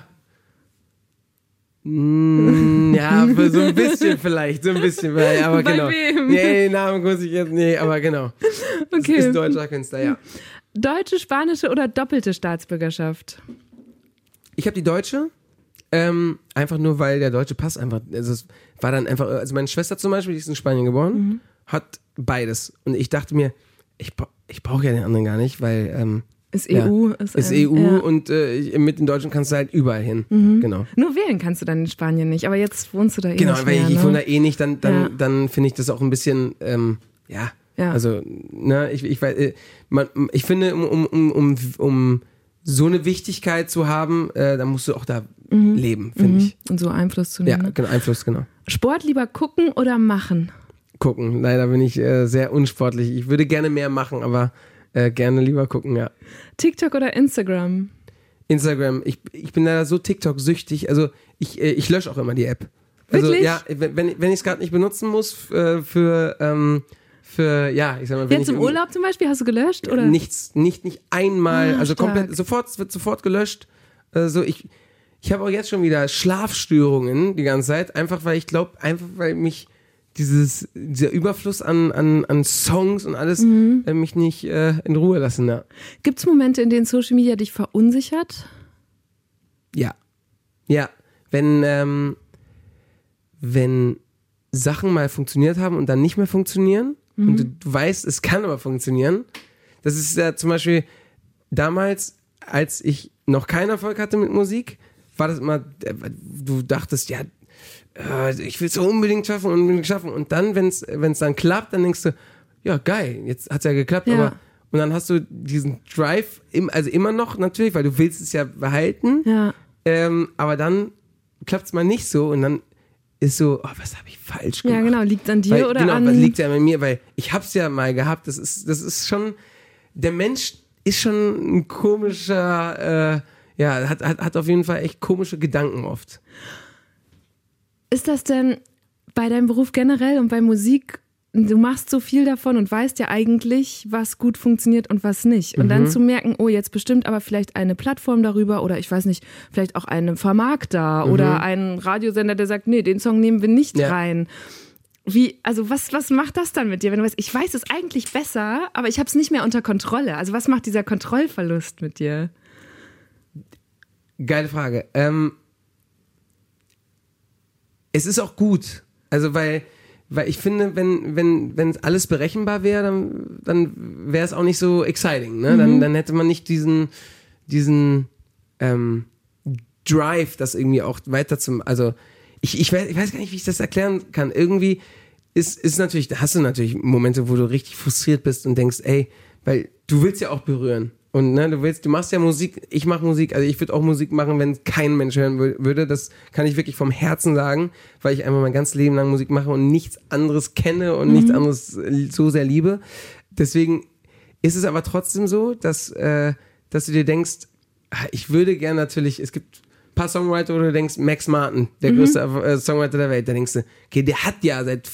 so ein bisschen vielleicht, aber bei genau. Wem? Nee, Namen muss ich jetzt, aber genau. Okay. Das ist deutscher Künstler, ja. Deutsche, spanische oder doppelte Staatsbürgerschaft? Ich habe die deutsche, einfach nur, weil der deutsche Pass einfach, also es war dann einfach, also meine Schwester zum Beispiel, die ist in Spanien geboren, hat beides. Und ich dachte mir, ich brauche ja den anderen gar nicht, weil ist EU. Ist EU und mit den Deutschen kannst du halt überall hin. Genau. Nur wählen kannst du dann in Spanien nicht, aber jetzt wohnst du da genau, nicht weil mehr, ich wohne da nicht, dann finde ich das auch ein bisschen, also, ne, ich finde, um so eine Wichtigkeit zu haben, dann musst du auch da leben, finde ich. Und so Einfluss zu nehmen. Ja, genau, Einfluss, genau. Sport lieber gucken oder machen? Gucken. Leider bin ich sehr unsportlich. Ich würde gerne mehr machen, aber gerne lieber gucken, ja. TikTok oder Instagram? Instagram. Ich bin leider so TikTok-süchtig. Also ich lösche auch immer die App. Also Wirklich? ja, wenn ich es gerade nicht benutzen muss für ja, ich sag mal, wenn Jetzt ich im Urlaub zum Beispiel, hast du gelöscht? Oder? Nicht einmal, also stark. komplett, wird sofort gelöscht. Ich habe auch jetzt schon wieder Schlafstörungen die ganze Zeit, einfach weil mich dieser Überfluss an Songs und alles mich nicht in Ruhe lassen. Ja. Gibt es Momente, in denen Social Media dich verunsichert? Ja. Wenn Sachen mal funktioniert haben und dann nicht mehr funktionieren und du weißt, es kann aber funktionieren. Das ist ja zum Beispiel damals, als ich noch keinen Erfolg hatte mit Musik, war das immer, du dachtest, ja, ich will es unbedingt schaffen. Und dann, wenn es dann klappt, dann denkst du, ja geil, jetzt hat es ja geklappt, aber und dann hast du diesen Drive, also immer noch natürlich, weil du willst es ja behalten, aber dann klappt es mal nicht so und dann ist so, oh, was habe ich falsch gemacht? Ja, genau, liegt an dir oder an... Genau, liegt ja an mir, weil ich hab's ja mal gehabt, das ist schon, der Mensch ist schon ein komischer, hat auf jeden Fall echt komische Gedanken oft. Ist das denn bei deinem Beruf generell und bei Musik, du machst so viel davon und weißt ja eigentlich, was gut funktioniert und was nicht. Und dann zu merken, oh, jetzt bestimmt aber vielleicht eine Plattform darüber oder ich weiß nicht, vielleicht auch ein Vermarkter oder ein Radiosender, der sagt, nee, den Song nehmen wir nicht rein. Was macht das dann mit dir, wenn du weißt, ich weiß es eigentlich besser, aber ich habe es nicht mehr unter Kontrolle? Also was macht dieser Kontrollverlust mit dir? Geile Frage. Es ist auch gut. Also weil ich finde, wenn alles berechenbar wäre, dann wäre es auch nicht so exciting. Ne? Dann hätte man nicht diesen Drive, das irgendwie auch weiter zum. Also ich weiß gar nicht, wie ich das erklären kann. Irgendwie ist natürlich, da hast du natürlich Momente, wo du richtig frustriert bist und denkst, ey, weil du willst ja auch berühren. Und ne, du machst ja Musik, ich mache Musik, also ich würde auch Musik machen, wenn kein Mensch hören würde. Das kann ich wirklich vom Herzen sagen, weil ich einfach mein ganzes Leben lang Musik mache und nichts anderes kenne und nichts anderes so sehr liebe. Deswegen ist es aber trotzdem so, dass du dir denkst, ich würde gerne natürlich, es gibt ein paar Songwriter, wo du denkst, Max Martin, der größte Songwriter der Welt, da denkst du, okay, der hat ja seit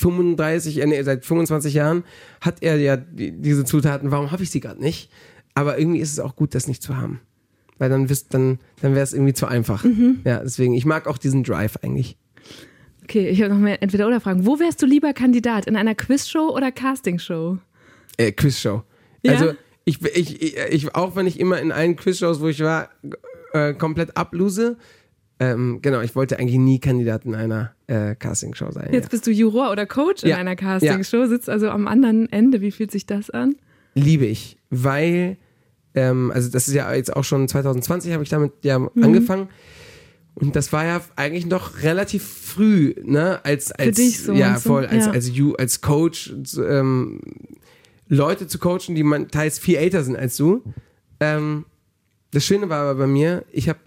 25 Jahren hat er ja diese Zutaten, warum habe ich sie gerade nicht? Aber irgendwie ist es auch gut, das nicht zu haben. Weil dann wäre es irgendwie zu einfach. Ja, deswegen, ich mag auch diesen Drive eigentlich. Okay, ich habe noch mehr Entweder-oder-Fragen. Wo wärst du lieber Kandidat? In einer Quizshow oder Castingshow? Quizshow. Ja? Also, ich auch wenn ich immer in allen Quizshows, wo ich war, komplett ablose, genau, ich wollte eigentlich nie Kandidat in einer Castingshow sein. Jetzt bist du Juror oder Coach in einer Castingshow, sitzt also am anderen Ende. Wie fühlt sich das an? Liebe ich, weil, also das ist ja jetzt auch schon 2020, habe ich damit angefangen. Und das war ja eigentlich noch relativ früh, ne, als für dich so, ja, voll, als Coach, Leute zu coachen, die teils viel älter sind als du. Das Schöne war aber bei mir,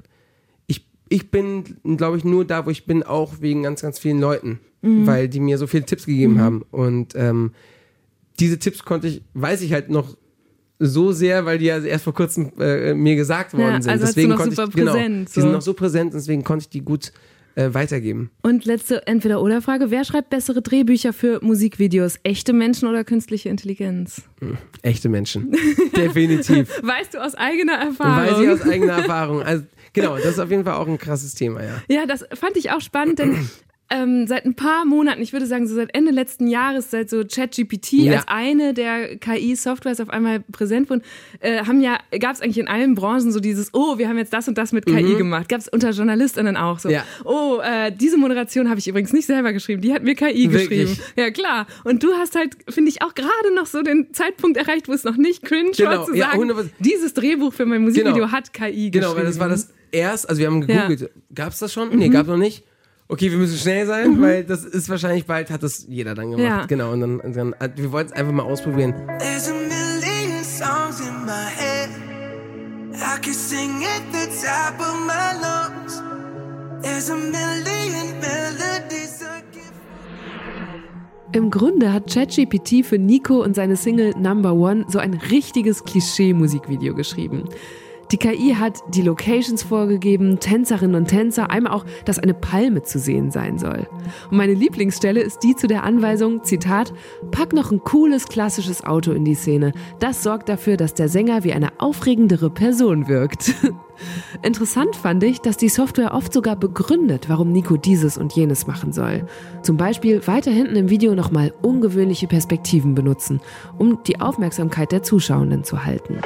ich bin, glaube ich, nur da, wo ich bin, auch wegen ganz, ganz vielen Leuten, weil die mir so viele Tipps gegeben haben. Und diese Tipps weiß ich halt noch so sehr, weil die ja erst vor kurzem mir gesagt worden sind. Also deswegen konnte ich, präsent, die sind noch so präsent, deswegen konnte ich die gut weitergeben. Und letzte Entweder-oder-Frage, wer schreibt bessere Drehbücher für Musikvideos? Echte Menschen oder künstliche Intelligenz? Echte Menschen, definitiv. Weißt du aus eigener Erfahrung? Weiß ich aus eigener Erfahrung. Also, genau, das ist auf jeden Fall auch ein krasses Thema, ja. Ja, das fand ich auch spannend, denn seit ein paar Monaten, ich würde sagen so seit Ende letzten Jahres, seit so ChatGPT als eine der KI-Softwares auf einmal präsent wurden, gab es eigentlich in allen Branchen so dieses, oh, wir haben jetzt das und das mit KI gemacht. Gab es unter JournalistInnen auch so, diese Moderation habe ich übrigens nicht selber geschrieben, die hat mir KI geschrieben. Ja, klar. Und du hast halt, finde ich, auch gerade noch so den Zeitpunkt erreicht, wo es noch nicht cringe war, zu sagen, dieses Drehbuch für mein Musikvideo hat KI geschrieben. Genau, weil das war das erst, also wir haben gegoogelt, gab's das schon? Nee, gab's noch nicht. Okay, wir müssen schnell sein, weil das ist wahrscheinlich bald, hat das jeder dann gemacht. Ja. Genau, und dann wir wollten es einfach mal ausprobieren. There's a million songs in my head. I I can sing at the top of my lungs. There's a million melodies I give. Im Grunde hat ChatGPT für Nico und seine Single Number One so ein richtiges Klischee-Musikvideo geschrieben. Die KI hat die Locations vorgegeben, Tänzerinnen und Tänzer, einmal auch, dass eine Palme zu sehen sein soll. Und meine Lieblingsstelle ist die zu der Anweisung, Zitat, pack noch ein cooles, klassisches Auto in die Szene. Das sorgt dafür, dass der Sänger wie eine aufregendere Person wirkt. Interessant fand ich, dass die Software oft sogar begründet, warum Nico dieses und jenes machen soll. Zum Beispiel weiter hinten im Video nochmal ungewöhnliche Perspektiven benutzen, um die Aufmerksamkeit der Zuschauenden zu halten.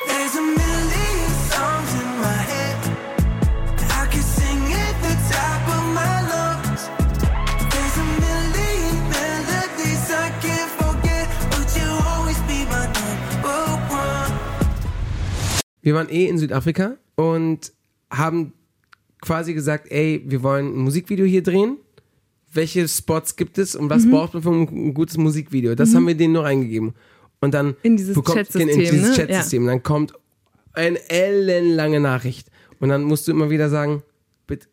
Wir waren in Südafrika und haben quasi gesagt, ey, wir wollen ein Musikvideo hier drehen. Welche Spots gibt es und was braucht man für ein gutes Musikvideo? Das haben wir denen nur reingegeben. Und dann in dieses Chatsystem. Und dann kommt eine ellenlange Nachricht. Und dann musst du immer wieder sagen, bitte,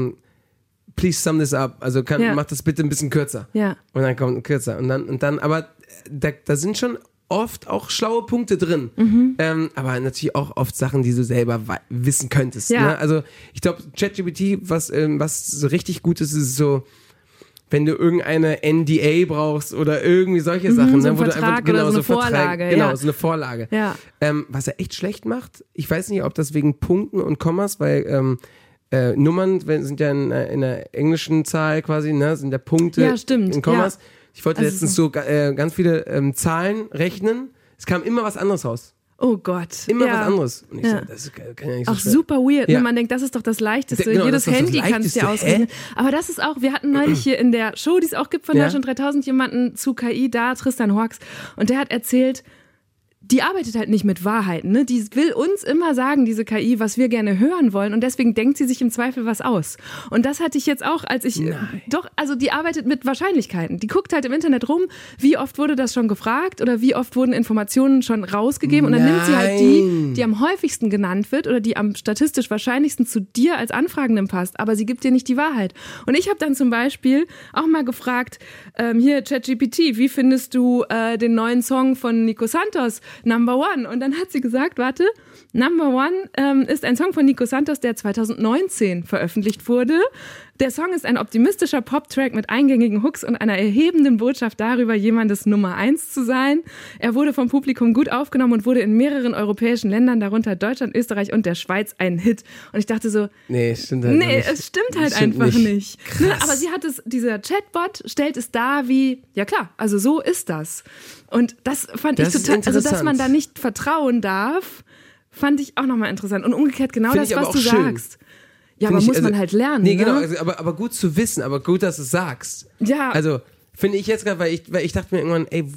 please sum this up. Also mach das bitte ein bisschen kürzer. Ja. Und dann kommt kürzer. Und dann aber da sind schon oft auch schlaue Punkte drin. Aber natürlich auch oft Sachen, die du selber wissen könntest. Ja. Ne? Also ich glaube, ChatGPT, was so richtig gut ist, ist so, wenn du irgendeine NDA brauchst oder irgendwie solche Sachen. So ne, wo Vertrag du einfach, genau, oder so eine Vorlage. Genau, so eine Vorlage. Ja. Was er echt schlecht macht, ich weiß nicht, ob das wegen Punkten und Kommas, weil Nummern sind ja in der englischen Zahl quasi, ne, sind ja Punkte in Kommas. Ja. Ich wollte letztens so ganz viele Zahlen rechnen. Es kam immer was anderes raus. Oh Gott. Immer was anderes. Und ich so, das kann ja nicht so auch schwer. Super weird. Ja. Man denkt, das ist doch das Leichteste. Genau, jedes Handy kannst du dir ausrechnen. Aber das ist auch, wir hatten neulich hier in der Show, die es auch gibt von Deutschland 3000, jemanden zu KI da, Tristan Horks. Und der hat erzählt, die arbeitet halt nicht mit Wahrheiten. Ne? Die will uns immer sagen, diese KI, was wir gerne hören wollen. Und deswegen denkt sie sich im Zweifel was aus. Und das hatte ich jetzt auch, als ich... Doch, also die arbeitet mit Wahrscheinlichkeiten. Die guckt halt im Internet rum, wie oft wurde das schon gefragt oder wie oft wurden Informationen schon rausgegeben. Und dann nimmt sie halt die am häufigsten genannt wird oder die am statistisch wahrscheinlichsten zu dir als Anfragenden passt. Aber sie gibt dir nicht die Wahrheit. Und ich habe dann zum Beispiel auch mal gefragt, hier ChatGPT, wie findest du den neuen Song von Nico Santos, Number One? Und dann hat sie gesagt, warte, Number One ist ein Song von Nico Santos, der 2019 veröffentlicht wurde. Der Song ist ein optimistischer Pop-Track mit eingängigen Hooks und einer erhebenden Botschaft darüber, jemandes Nummer 1 zu sein. Er wurde vom Publikum gut aufgenommen und wurde in mehreren europäischen Ländern, darunter Deutschland, Österreich und der Schweiz, ein Hit. Und ich dachte so, es stimmt halt nicht. Es stimmt halt einfach nicht. Aber sie hat dieser Chatbot stellt es dar wie, ja klar, also so ist das. Und das fand ich total, also dass man da nicht vertrauen darf, fand ich auch nochmal interessant. Und umgekehrt genau das, was du sagst. Ja, aber muss man halt lernen. Nee, ne? genau, aber gut zu wissen, aber gut, dass du es sagst. Ja. Also, finde ich jetzt gerade, weil ich dachte mir irgendwann, ey,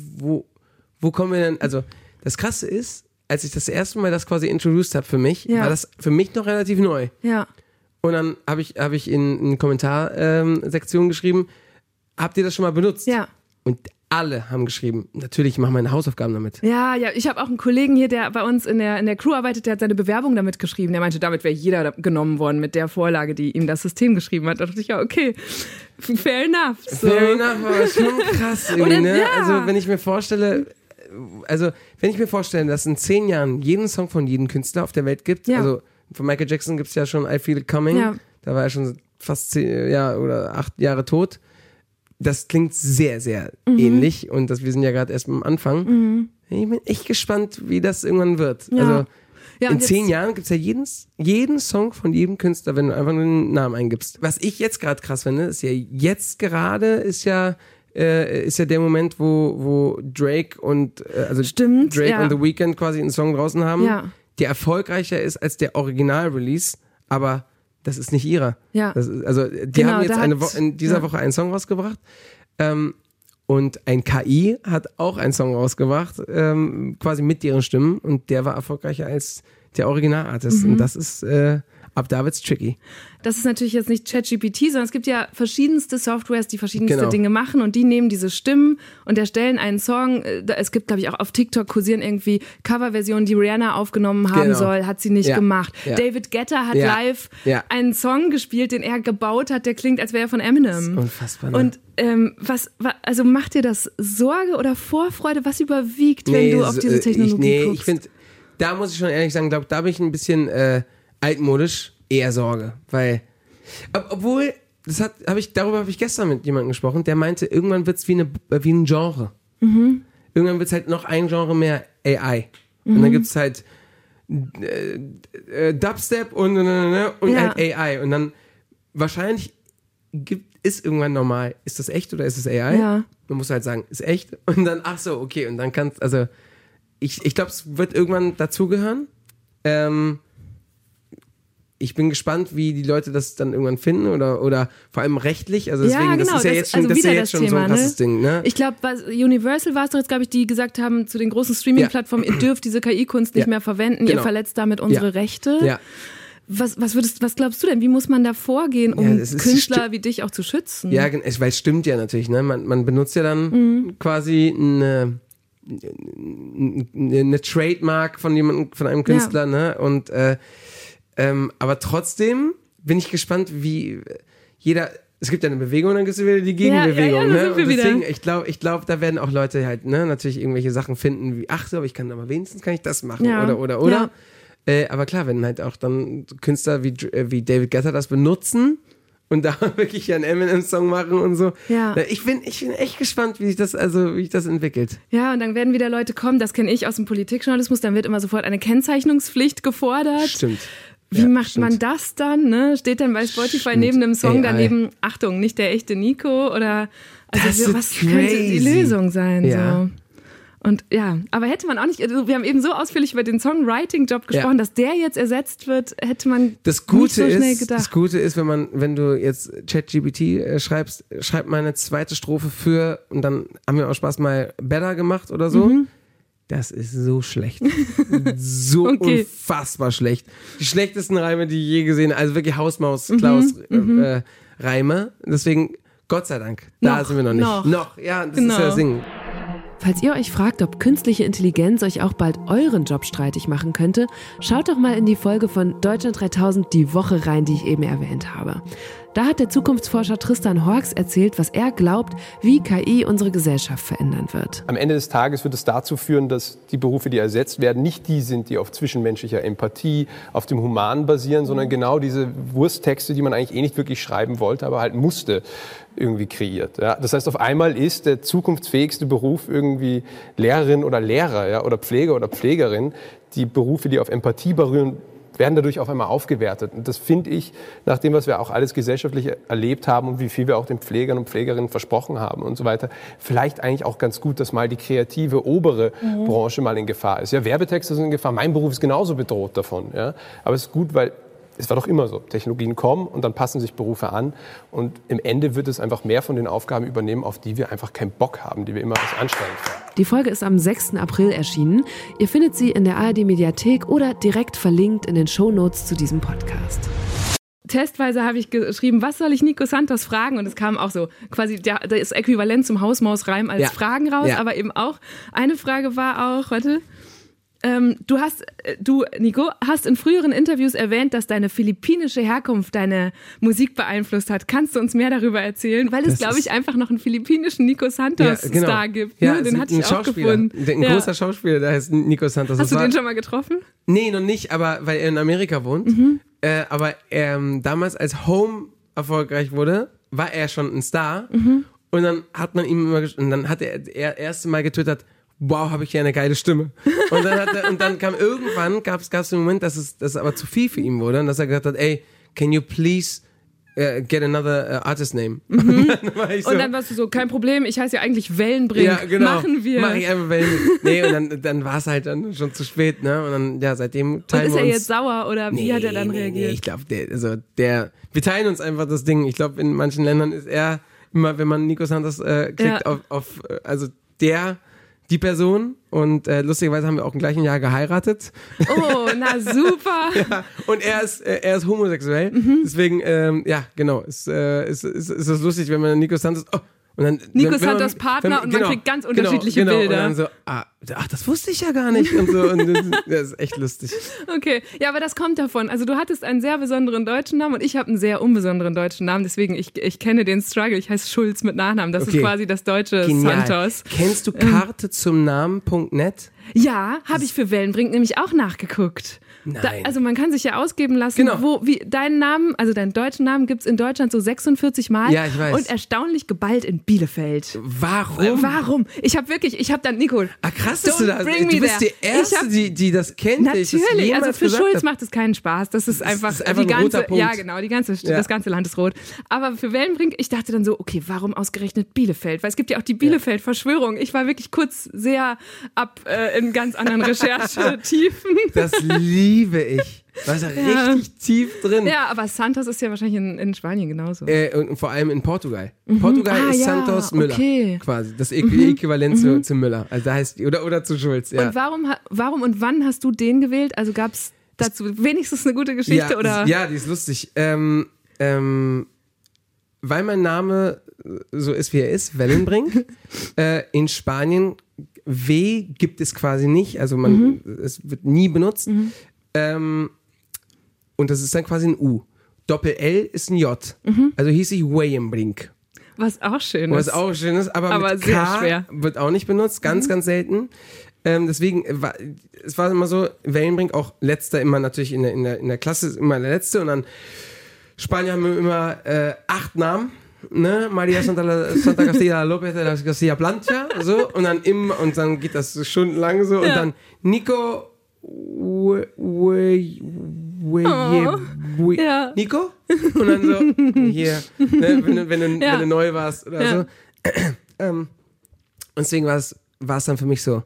wo kommen wir denn, also, das Krasse ist, als ich das erste Mal das quasi introduced habe für mich, war das für mich noch relativ neu. Ja. Und dann habe ich in Kommentarsektion geschrieben, habt ihr das schon mal benutzt? Ja. Und alle haben geschrieben, natürlich, ich mache meine Hausaufgaben damit. Ja, ich habe auch einen Kollegen hier, der bei uns in der Crew arbeitet, der hat seine Bewerbung damit geschrieben. Der meinte, damit wäre jeder genommen worden mit der Vorlage, die ihm das System geschrieben hat. Da dachte ich, ja, okay, fair enough. So. Fair enough, aber schon krass irgendwie, ne? Ja. Also wenn ich mir vorstelle, dass in 10 Jahren jeden Song von jedem Künstler auf der Welt gibt, also von Michael Jackson gibt es ja schon I Feel It Coming, da war er schon fast 10 oder 8 Jahre tot. Das klingt sehr, sehr ähnlich und wir sind ja gerade erst am Anfang. Ich bin echt gespannt, wie das irgendwann wird. Ja. Also in 10 Jahren gibt es ja jeden Song von jedem Künstler, wenn du einfach nur einen Namen eingibst. Was ich jetzt gerade krass finde, ist ja jetzt gerade ist ja der Moment, wo Drake und Drake und The Weeknd quasi einen Song draußen haben, der erfolgreicher ist als der Original-Release, aber das ist nicht ihrer. Ja. Die haben jetzt in dieser Woche einen Song rausgebracht. Und ein KI hat auch einen Song rausgebracht, quasi mit deren Stimmen. Und der war erfolgreicher als der Originalartist. Und das ist ab da wird's tricky. Das ist natürlich jetzt nicht ChatGPT, sondern es gibt ja verschiedenste Softwares, die verschiedenste Dinge machen und die nehmen diese Stimmen und erstellen einen Song. Es gibt, glaube ich, auch auf TikTok kursieren irgendwie Coverversionen, die Rihanna aufgenommen haben soll, hat sie nicht gemacht. Ja. David Guetta hat live einen Song gespielt, den er gebaut hat, der klingt, als wäre er von Eminem. Das ist unfassbar. Ne? Und also macht dir das Sorge oder Vorfreude? Was überwiegt, wenn du auf diese Technologie guckst? Ich finde, da muss ich schon ehrlich sagen, da bin ich ein bisschen altmodisch, eher Sorge, weil, obwohl, darüber habe ich gestern mit jemandem gesprochen, der meinte, irgendwann wird es wie ein Genre. Mhm. Irgendwann wird es halt noch ein Genre mehr AI. Mhm. Und dann gibt es halt Dubstep und halt AI. Und dann wahrscheinlich ist irgendwann normal, ist das echt oder ist es AI? Ja. Man muss halt sagen, ist echt. Und dann, ach so, okay. Und dann ich glaube, es wird irgendwann dazugehören. Ich bin gespannt, wie die Leute das dann irgendwann finden oder vor allem rechtlich. Also deswegen, das ist ja jetzt schon Thema, so ein krasses Ding. Ne? Ich glaube, Universal war es doch jetzt, glaube ich, die gesagt haben zu den großen Streaming-Plattformen, ihr dürft diese KI-Kunst nicht mehr verwenden, ihr verletzt damit unsere Rechte. Ja. Was glaubst du denn? Wie muss man da vorgehen, um Künstler wie dich auch zu schützen? Ja, weil es stimmt ja natürlich. Ne? Man benutzt ja dann quasi eine Trademark von einem Künstler, ne? Und aber trotzdem bin ich gespannt, wie es gibt ja eine Bewegung und dann gibt es wieder die Gegenbewegung. Ne? Und deswegen, ich glaube, da werden auch Leute halt natürlich irgendwelche Sachen finden, wie, ach so, aber wenigstens kann ich das machen oder. Ja. Aber klar, wenn halt auch dann Künstler wie David Guetta das benutzen und da wirklich einen Eminem-Song machen und so. Ja. Ich bin echt gespannt, wie sich das entwickelt. Ja, und dann werden wieder Leute kommen, das kenne ich aus dem Politikjournalismus, dann wird immer sofort eine Kennzeichnungspflicht gefordert. Stimmt. Wie macht man das dann? Ne? Steht dann bei Spotify neben einem Song daneben, Achtung, nicht der echte Nico? Oder was könnte die Lösung sein? Ja. So. Und ja, aber hätte man auch nicht, also wir haben eben so ausführlich über den Songwriting-Job gesprochen, dass der jetzt ersetzt wird, hätte man nicht so schnell gedacht. Das Gute ist, wenn du jetzt ChatGPT schreibst, schreib mal eine zweite Strophe und dann haben wir auch Spaß mal Better gemacht oder so. Mhm. Das ist so schlecht. So unfassbar schlecht. Die schlechtesten Reime, die ich je gesehen habe. Also wirklich Hausmaus-Klaus-Reime. Deswegen, Gott sei Dank, da sind wir noch nicht. Noch. Ja, das ist ja Singen. Falls ihr euch fragt, ob künstliche Intelligenz euch auch bald euren Job streitig machen könnte, schaut doch mal in die Folge von Deutschland 3000 die Woche rein, die ich eben erwähnt habe. Da hat der Zukunftsforscher Tristan Horks erzählt, was er glaubt, wie KI unsere Gesellschaft verändern wird. Am Ende des Tages wird es dazu führen, dass die Berufe, die ersetzt werden, nicht die sind, die auf zwischenmenschlicher Empathie, auf dem Humanen basieren, sondern genau diese Wursttexte, die man eigentlich nicht wirklich schreiben wollte, aber halt musste, irgendwie kreiert. Ja? Das heißt, auf einmal ist der zukunftsfähigste Beruf irgendwie Lehrerin oder Lehrer, oder Pfleger oder Pflegerin. Die Berufe, die auf Empathie basieren, werden dadurch auf einmal aufgewertet. Und das finde ich, nach dem, was wir auch alles gesellschaftlich erlebt haben und wie viel wir auch den Pflegern und Pflegerinnen versprochen haben und so weiter, vielleicht eigentlich auch ganz gut, dass mal die kreative, obere Branche mal in Gefahr ist. Ja, Werbetexte sind in Gefahr, mein Beruf ist genauso bedroht davon. Ja? Aber es ist gut, weil es war doch immer so. Technologien kommen und dann passen sich Berufe an. Und im Ende wird es einfach mehr von den Aufgaben übernehmen, auf die wir einfach keinen Bock haben, die wir immer als anstrengend finden. Die Folge ist am 6. April erschienen. Ihr findet sie in der ARD-Mediathek oder direkt verlinkt in den Shownotes zu diesem Podcast. Testweise habe ich geschrieben, was soll ich Nico Santos fragen? Und es kam auch so quasi das Äquivalent zum Hausmaus-Reim als Fragen raus. Ja. Aber eben auch, eine Frage war auch, du, Nico, hast in früheren Interviews erwähnt, dass deine philippinische Herkunft deine Musik beeinflusst hat. Kannst du uns mehr darüber erzählen? Weil es, glaube ich, einfach noch einen philippinischen Nico Santos-Star gibt. Ja, den hatte ich auch gefunden. Ein großer Schauspieler, der heißt Nico Santos. Hast du den schon mal getroffen? Nee, noch nicht, aber weil er in Amerika wohnt. Aber damals, als Home erfolgreich wurde, war er schon ein Star. Und dann hat man ihm dann hat er erste Mal getwittert, wow, habe ich hier eine geile Stimme. Und dann kam irgendwann, gab's den Moment, dass es aber zu viel für ihn wurde und dass er gesagt hat, ey, can you please get another artist name? Und dann warst du so, kein Problem, ich heiße ja eigentlich Wellenbrink. Ja, genau. Machen wir. Mach ich einfach Wellenbrink. Nee, und dann war es halt dann schon zu spät, ne? Und dann, ja, seitdem teilen wir uns. Und ist er jetzt sauer oder wie hat er dann reagiert? Nee, ich glaube, wir teilen uns einfach das Ding. Ich glaube, in manchen Ländern ist er immer, wenn man Nico Santos klickt, also die Person. Und lustigerweise haben wir auch im gleichen Jahr geheiratet. Oh, na super. Ja, und er ist homosexuell. Deswegen, genau, ist das lustig, wenn man Nico Santos... Oh, und dann, Nico Santos Partner und man kriegt ganz unterschiedliche Bilder. Und dann so, ach, das wusste ich ja gar nicht. Und so, und das ist echt lustig. Okay, ja, aber das kommt davon. Also du hattest einen sehr besonderen deutschen Namen und ich habe einen sehr unbesonderen deutschen Namen. Deswegen, ich kenne den Struggle. Ich heiße Schulz mit Nachnamen. Das ist quasi das deutsche Genial. Santos. Kennst du Karte zum Namen.net? Ja, habe ich für Wellenbrink nämlich auch nachgeguckt. Nein. Also man kann sich ja ausgeben lassen, deinen Namen, also deinen deutschen Namen gibt es in Deutschland so 46 Mal. Ja, ich weiß. Und erstaunlich geballt in Bielefeld. Warum? Ich habe dann, Nico, krass, dass du bist die Erste, die das kennt. Natürlich, also für Schulz macht es keinen Spaß. Das ist einfach, das ist einfach ein roter Punkt. Ja, genau, das ganze Land ist rot. Aber für Wellenbrink, ich dachte dann so, okay, warum ausgerechnet Bielefeld? Weil es gibt ja auch die Bielefeld-Verschwörung. Ich war wirklich kurz sehr in ganz anderen Recherchetiefen. Das liebe ich. Da ist ja richtig tief drin. Ja, aber Santos ist ja wahrscheinlich in Spanien genauso. Und vor allem in Portugal. Portugal ist Santos Müller. Quasi. Das Äquivalent zu Müller. Also da heißt, oder zu Schulz. Ja. Und warum und wann hast du den gewählt? Also gab es dazu wenigstens eine gute Geschichte? Oder? Ja, die ist lustig. Weil mein Name so ist, wie er ist, Wellenbrink. In Spanien gibt es quasi nicht. Also es wird nie benutzt. Und das ist dann quasi ein U. Doppel-L ist ein J. Also hieß ich Wellenbrink. Was auch schön ist. Aber mit sehr K schwer. Wird auch nicht benutzt, ganz selten. Deswegen es war immer so, Wellenbrink auch letzter, immer natürlich in der Klasse, immer der Letzte. Und dann Spanier haben immer 8 Namen. Ne? Maria Santa Castilla López de la Castilla Plancha. So. Und dann geht das stundenlang so. Und dann Nico Nico? Und dann so, hier, ne, wenn du neu warst oder so. Und deswegen war es dann für mich so,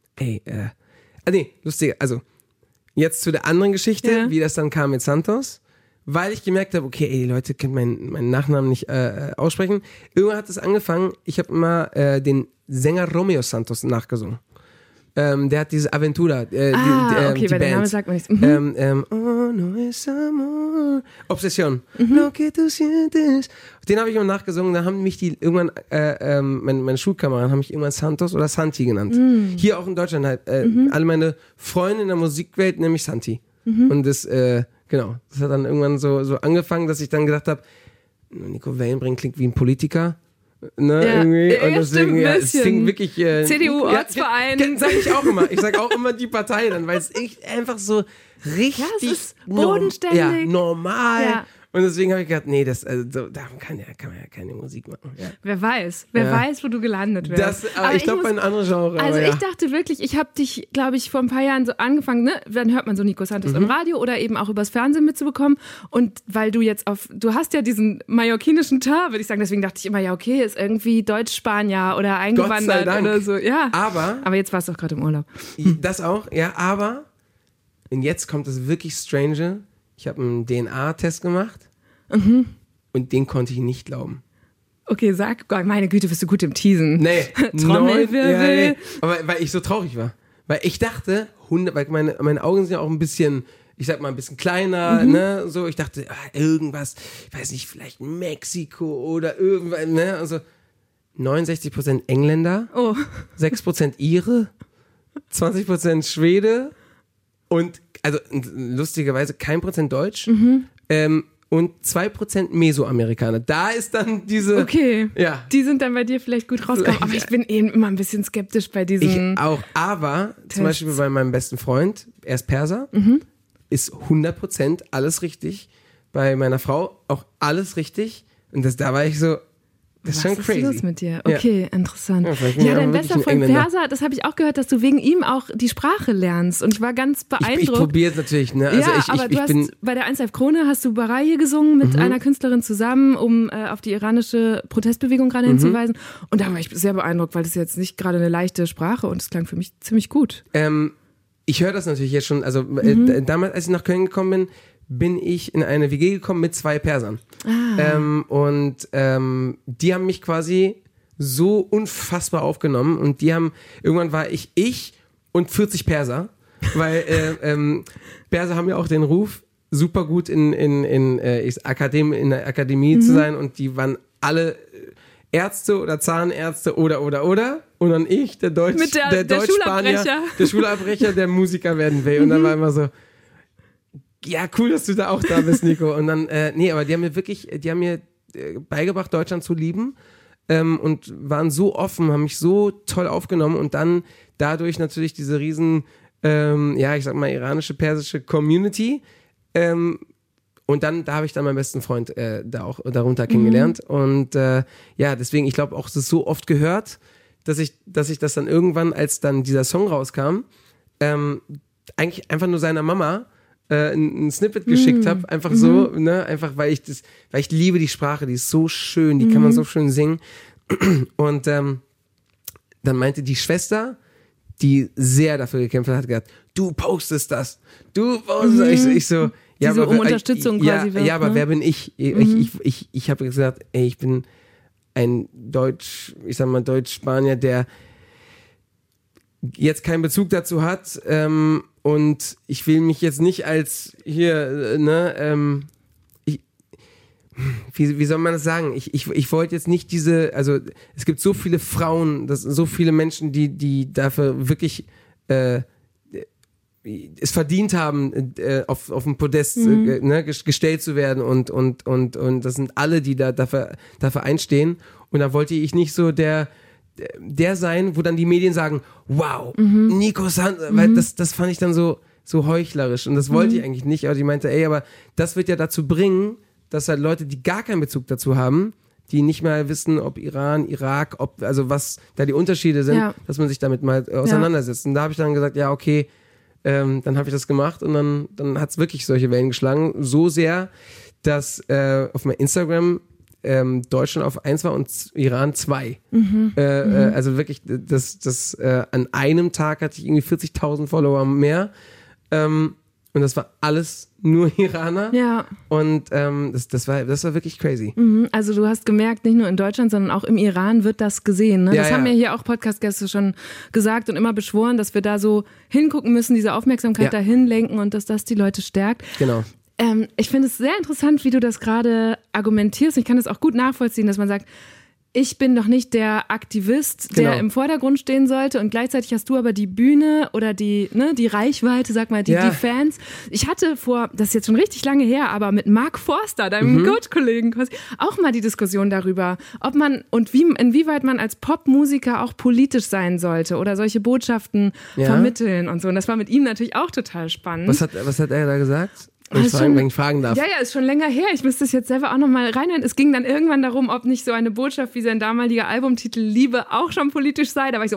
lustig, also jetzt zu der anderen Geschichte, wie das dann kam mit Santos, weil ich gemerkt habe, okay, die Leute können meinen Nachnamen nicht aussprechen. Irgendwann hat es angefangen, ich habe immer den Sänger Romeo Santos nachgesungen. Der hat diese Aventura. Okay, die weil der Name sagt man nichts. Oh, no es amor. Obsession. Lo que tú sientes. Den habe ich immer nachgesungen. Da haben mich die irgendwann, meine Schulkameraden haben mich irgendwann Santos oder Santi genannt. Hier auch in Deutschland halt. Alle meine Freunde in der Musikwelt nennen mich Santi. Und das, das hat dann irgendwann so angefangen, dass ich dann gedacht habe, Nico Wellenbrink klingt wie ein Politiker. Ne, irgendwie. Und deswegen, es klingt wirklich. CDU-Ortsverein. Sag ich auch immer. Ich sag auch immer die Partei dann, weil es echt einfach so richtig. Ja, es ist bodenständig. Normal. Ja. Und deswegen habe ich gedacht, nee, darum kann man ja keine Musik machen. Ja. Wer weiß, wo du gelandet wärst. Aber ich glaube, bei einem anderen Genre. Also ich dachte wirklich, ich habe dich, glaube ich, vor ein paar Jahren so angefangen, ne? Dann hört man so Nico Santos im Radio oder eben auch übers Fernsehen mitzubekommen. Und weil du jetzt du hast ja diesen mallorquinischen Tar, würde ich sagen, deswegen dachte ich immer, ja okay, ist irgendwie Deutsch-Spanier oder eingewandert oder so. Ja. Aber jetzt warst du auch gerade im Urlaub. Das auch, ja, aber und jetzt kommt das wirklich Strange. Ich habe einen DNA-Test gemacht und den konnte ich nicht glauben. Okay, sag, meine Güte, bist du gut im Teasen. Nee. Trommelwirbel. Nee. Aber weil ich so traurig war. Weil ich dachte, weil meine Augen sind ja auch ein bisschen, ich sag mal, ein bisschen kleiner, ne, so. Ich dachte, irgendwas, ich weiß nicht, vielleicht Mexiko oder irgendwas, ne, also 69% Engländer, 6% Ire, 20% Schwede und also lustigerweise kein Prozent Deutsch und 2% Mesoamerikaner. Da ist dann diese... Okay, die sind dann bei dir vielleicht gut rausgekommen, aber ich bin immer ein bisschen skeptisch bei diesen... Ich auch, aber Tests. Zum Beispiel bei meinem besten Freund, er ist Perser, ist 100% alles richtig. Bei meiner Frau auch alles richtig. Und da war ich so... Das ist schon crazy. Was ist los mit dir? Okay, interessant. Ja, dein bester Freund Perser, das habe ich auch gehört, dass du wegen ihm auch die Sprache lernst. Und ich war ganz beeindruckt. Ich probiere es natürlich. Ne? Also aber du hast bei der 1 Live Krone hast du Baraye gesungen mit einer Künstlerin zusammen, um auf die iranische Protestbewegung gerade hinzuweisen. Und da war ich sehr beeindruckt, weil das ist jetzt nicht gerade eine leichte Sprache und es klang für mich ziemlich gut. Ich höre das natürlich jetzt schon. Also damals, als ich nach Köln gekommen bin ich in eine WG gekommen mit 2 Persern. Und die haben mich quasi so unfassbar aufgenommen und irgendwann war ich und 40 Perser, weil Perser haben ja auch den Ruf, super gut in der Akademie zu sein und die waren alle Ärzte oder Zahnärzte oder und dann ich, der Deutsch-Spanier, der Schulabbrecher, der Musiker werden will und dann war immer so, ja, cool, dass du da auch da bist, Nico. Und dann, aber die haben mir beigebracht, Deutschland zu lieben und waren so offen, haben mich so toll aufgenommen und dann dadurch natürlich diese riesen, ich sag mal, iranische, persische Community. Und dann, da habe ich dann meinen besten Freund darunter kennengelernt. Und deswegen, ich glaube auch, es ist so oft gehört, dass ich das dann irgendwann, als dann dieser Song rauskam, eigentlich einfach nur seiner Mama ein Snippet geschickt habe, einfach so, ne, einfach weil ich liebe die Sprache, die ist so schön, die kann man so schön singen. Und dann meinte die Schwester, die sehr dafür gekämpft hat, gesagt, du postest das, ich so, ja, die aber um Unterstützung quasi wird. Ja, aber wer bin ich? Ich habe gesagt, ich bin ein Deutsch-Spanier, der jetzt keinen Bezug dazu hat, und ich will mich jetzt nicht als hier, wie soll man das sagen? Ich wollte jetzt nicht also es gibt so viele Frauen, so viele Menschen, die dafür wirklich es verdient haben, auf dem Podest gestellt zu werden und das sind alle, die dafür einstehen und da wollte ich nicht so der sein, wo dann die Medien sagen, wow, Nico Santos, weil das fand ich dann so heuchlerisch und das wollte ich eigentlich nicht, aber die meinte, aber das wird ja dazu bringen, dass halt Leute, die gar keinen Bezug dazu haben, die nicht mal wissen, ob Iran, Irak, was da die Unterschiede sind, dass man sich damit mal auseinandersetzt. Und da habe ich dann gesagt, ja, okay, dann habe ich das gemacht und dann hat es wirklich solche Wellen geschlagen, so sehr, dass auf meinem Instagram Deutschland auf 1 war und Iran 2. Also wirklich, das an einem Tag hatte ich irgendwie 40.000 Follower mehr. Und das war alles nur Iraner. Ja. Und das war wirklich crazy. Also du hast gemerkt, nicht nur in Deutschland, sondern auch im Iran wird das gesehen. Ne? Ja, das haben mir hier auch Podcast-Gäste schon gesagt und immer beschworen, dass wir da so hingucken müssen, diese Aufmerksamkeit dahin lenken und dass das die Leute stärkt. Genau. Ich finde es sehr interessant, wie du das gerade argumentierst. Ich kann das auch gut nachvollziehen, dass man sagt, ich bin doch nicht der Aktivist, der im Vordergrund stehen sollte und gleichzeitig hast du aber die Bühne oder die Reichweite, sag mal, die Fans. Ich hatte das ist jetzt schon richtig lange her, aber mit Mark Forster, deinem Coach-Kollegen quasi, auch mal die Diskussion darüber, ob man und inwieweit man als Popmusiker auch politisch sein sollte oder solche Botschaften vermitteln und so. Und das war mit ihm natürlich auch total spannend. Was hat er da gesagt? Wenn ich fragen darf. Ja, ist schon länger her. Ich müsste es jetzt selber auch nochmal reinhören. Es ging dann irgendwann darum, ob nicht so eine Botschaft wie sein damaliger Albumtitel Liebe auch schon politisch sei. Da war ich so,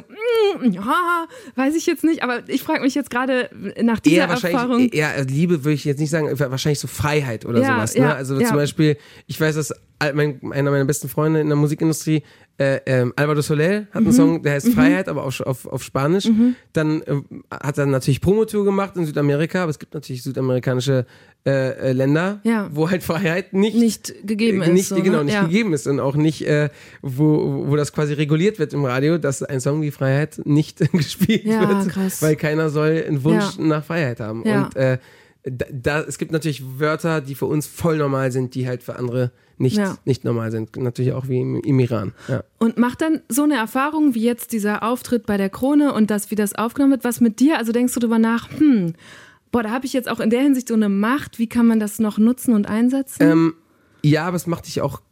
weiß ich jetzt nicht. Aber ich frage mich jetzt gerade nach dieser Erfahrung. Liebe würde ich jetzt nicht sagen, wahrscheinlich so Freiheit oder sowas. Ne? Also zum Beispiel, ich weiß, dass einer meiner besten Freunde in der Musikindustrie, Alvaro Soler hat einen Song, der heißt Freiheit, aber auf Spanisch. Dann hat er natürlich Promotour gemacht in Südamerika, aber es gibt natürlich südamerikanische Länder, wo halt Freiheit nicht gegeben ist. Nicht gegeben ist und auch nicht, wo das quasi reguliert wird im Radio, dass ein Song wie Freiheit nicht gespielt wird, krass. weil keiner soll einen Wunsch nach Freiheit haben. Ja. Und es gibt natürlich Wörter, die für uns voll normal sind, die halt für andere nicht normal sind. Natürlich auch wie im Iran. Ja. Und macht dann so eine Erfahrung wie jetzt dieser Auftritt bei der Krone und wie das aufgenommen wird, was mit dir? Also denkst du darüber nach, da habe ich jetzt auch in der Hinsicht so eine Macht, wie kann man das noch nutzen und einsetzen? Ja, aber es macht dich auch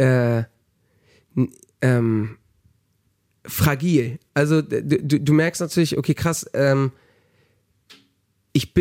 fragil. Also du merkst natürlich, okay, krass, ich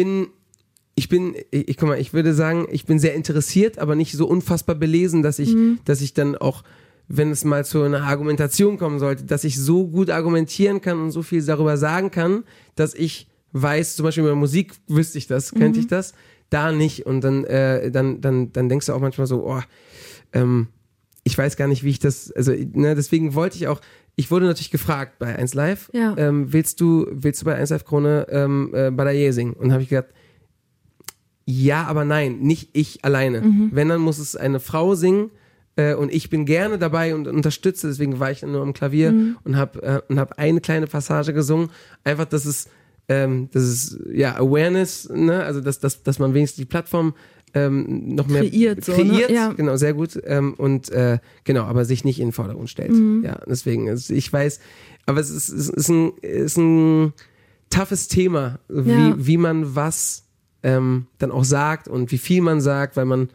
würde sagen, ich bin sehr interessiert, aber nicht so unfassbar belesen, dass ich dann auch, wenn es mal zu einer Argumentation kommen sollte, dass ich so gut argumentieren kann und so viel darüber sagen kann, dass ich weiß, zum Beispiel bei Musik wüsste ich das, könnte ich das, da nicht. Und dann denkst du auch manchmal so, ich weiß gar nicht, wie ich das, also deswegen ich wurde natürlich gefragt bei 1 Live, willst du bei 1 Live Krone Balaye singen? Und habe ich gesagt, ja, aber nein, nicht ich alleine. Wenn, dann muss es eine Frau singen, und ich bin gerne dabei und unterstütze, deswegen war ich dann nur am Klavier und hab eine kleine Passage gesungen, einfach, dass es Awareness, ne? Also dass man wenigstens die Plattform noch mehr kreiert, so, ne? Ja. Genau, sehr gut, aber sich nicht in den Vordergrund stellt. Ja, deswegen, also ich weiß, aber es ist ein toughes Thema, wie man was dann auch sagt und wie viel man sagt, weil man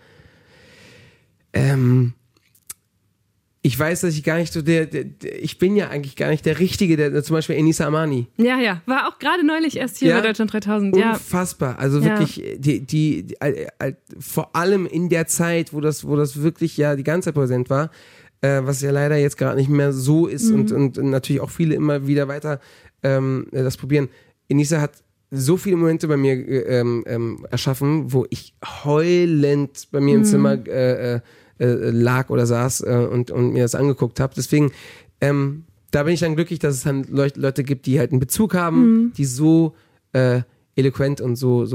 ich weiß, dass ich gar nicht so ich bin ja eigentlich gar nicht der Richtige, der zum Beispiel Enisa Amani. Ja, war auch gerade neulich erst hier bei Deutschland 3000. Unfassbar, also wirklich, die vor allem in der Zeit, wo das wirklich ja die ganze Zeit präsent war, was ja leider jetzt gerade nicht mehr so ist und natürlich auch viele immer wieder weiter das probieren. Enisa hat so viele Momente bei mir erschaffen, wo ich heulend bei mir im Zimmer lag oder saß und mir das angeguckt habe. Deswegen, da bin ich dann glücklich, dass es dann Leute gibt, die halt einen Bezug haben, die so eloquent und so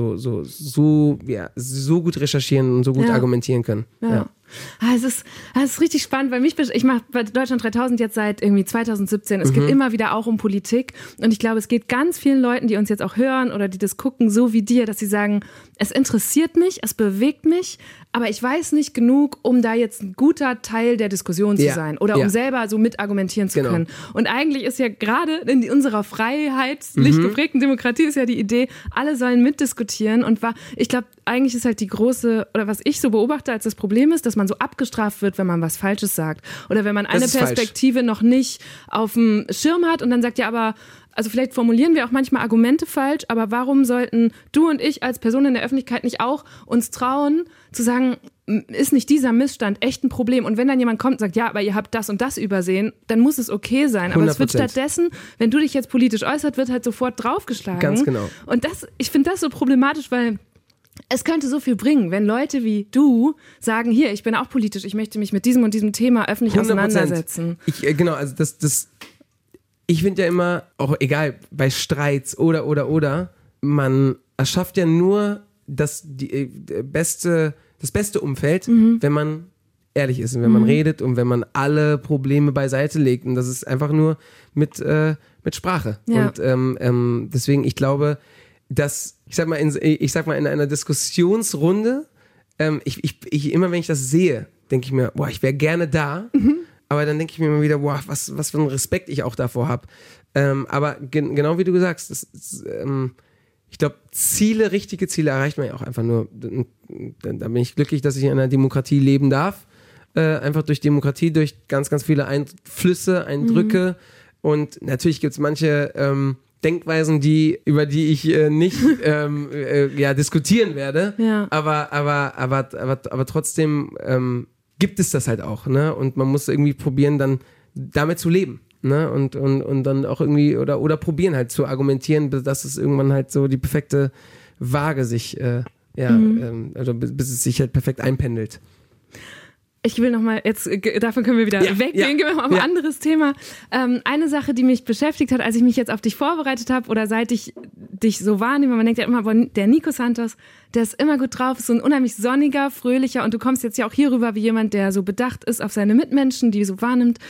gut recherchieren und so gut argumentieren können. Ja. Es ist richtig spannend, weil ich mache bei Deutschland 3000 jetzt seit irgendwie 2017. Es geht immer wieder auch um Politik und ich glaube, es geht ganz vielen Leuten, die uns jetzt auch hören oder die das gucken, so wie dir, dass sie sagen, es interessiert mich, es bewegt mich, aber ich weiß nicht genug, um da jetzt ein guter Teil der Diskussion zu sein oder um selber so mit argumentieren zu können. Und eigentlich ist ja gerade in unserer freiheitlich geprägten Demokratie ist ja die Idee, alle sollen mitdiskutieren und ich glaube, eigentlich ist halt die große, oder was ich so beobachte als das Problem ist, dass man so abgestraft wird, wenn man was Falsches sagt oder wenn man eine Perspektive noch nicht auf dem Schirm hat und dann sagt, also vielleicht formulieren wir auch manchmal Argumente falsch, aber warum sollten du und ich als Person in der Öffentlichkeit nicht auch uns trauen, zu sagen, ist nicht dieser Missstand echt ein Problem? Und wenn dann jemand kommt und sagt, ja, aber ihr habt das und das übersehen, dann muss es okay sein. Aber 100%. Es wird stattdessen, wenn du dich jetzt politisch äußert, wird halt sofort draufgeschlagen. Ganz genau. Und ich finde das so problematisch, weil es könnte so viel bringen, wenn Leute wie du sagen, hier, ich bin auch politisch, ich möchte mich mit diesem und diesem Thema öffentlich 100%. Auseinandersetzen. Ich finde ja immer, auch egal, bei Streits oder, man erschafft ja nur das beste Umfeld, wenn man ehrlich ist und wenn man redet und wenn man alle Probleme beiseite legt. Und das ist einfach nur mit Sprache. Ja. Und deswegen, ich glaube, dass, ich sag mal in einer Diskussionsrunde, immer wenn ich das sehe, denke ich mir, boah, ich wäre gerne da. Aber dann denke ich mir immer wieder, boah, was für einen Respekt ich auch davor habe. Aber genau wie du gesagt hast, ich glaube, richtige Ziele erreicht man ja auch einfach nur. Da bin ich glücklich, dass ich in einer Demokratie leben darf. Einfach durch Demokratie, durch ganz, ganz viele Einflüsse, Eindrücke. Und natürlich gibt es manche Denkweisen, über die ich nicht diskutieren werde. Ja. Aber trotzdem gibt es das halt auch, ne? Und man muss irgendwie probieren, dann damit zu leben, ne? Und dann auch irgendwie oder probieren halt zu argumentieren, dass es irgendwann halt so die perfekte Waage sich, also bis es sich halt perfekt einpendelt. Ich will nochmal, davon können wir wieder weggehen, gehen wir mal auf ein anderes Thema. Eine Sache, die mich beschäftigt hat, als ich mich jetzt auf dich vorbereitet habe oder seit ich dich so wahrnehme, man denkt ja immer, der Nico Santos, der ist immer gut drauf, ist so ein unheimlich sonniger, fröhlicher und du kommst jetzt ja auch hier rüber wie jemand, der so bedacht ist auf seine Mitmenschen, die so wahrnimmt.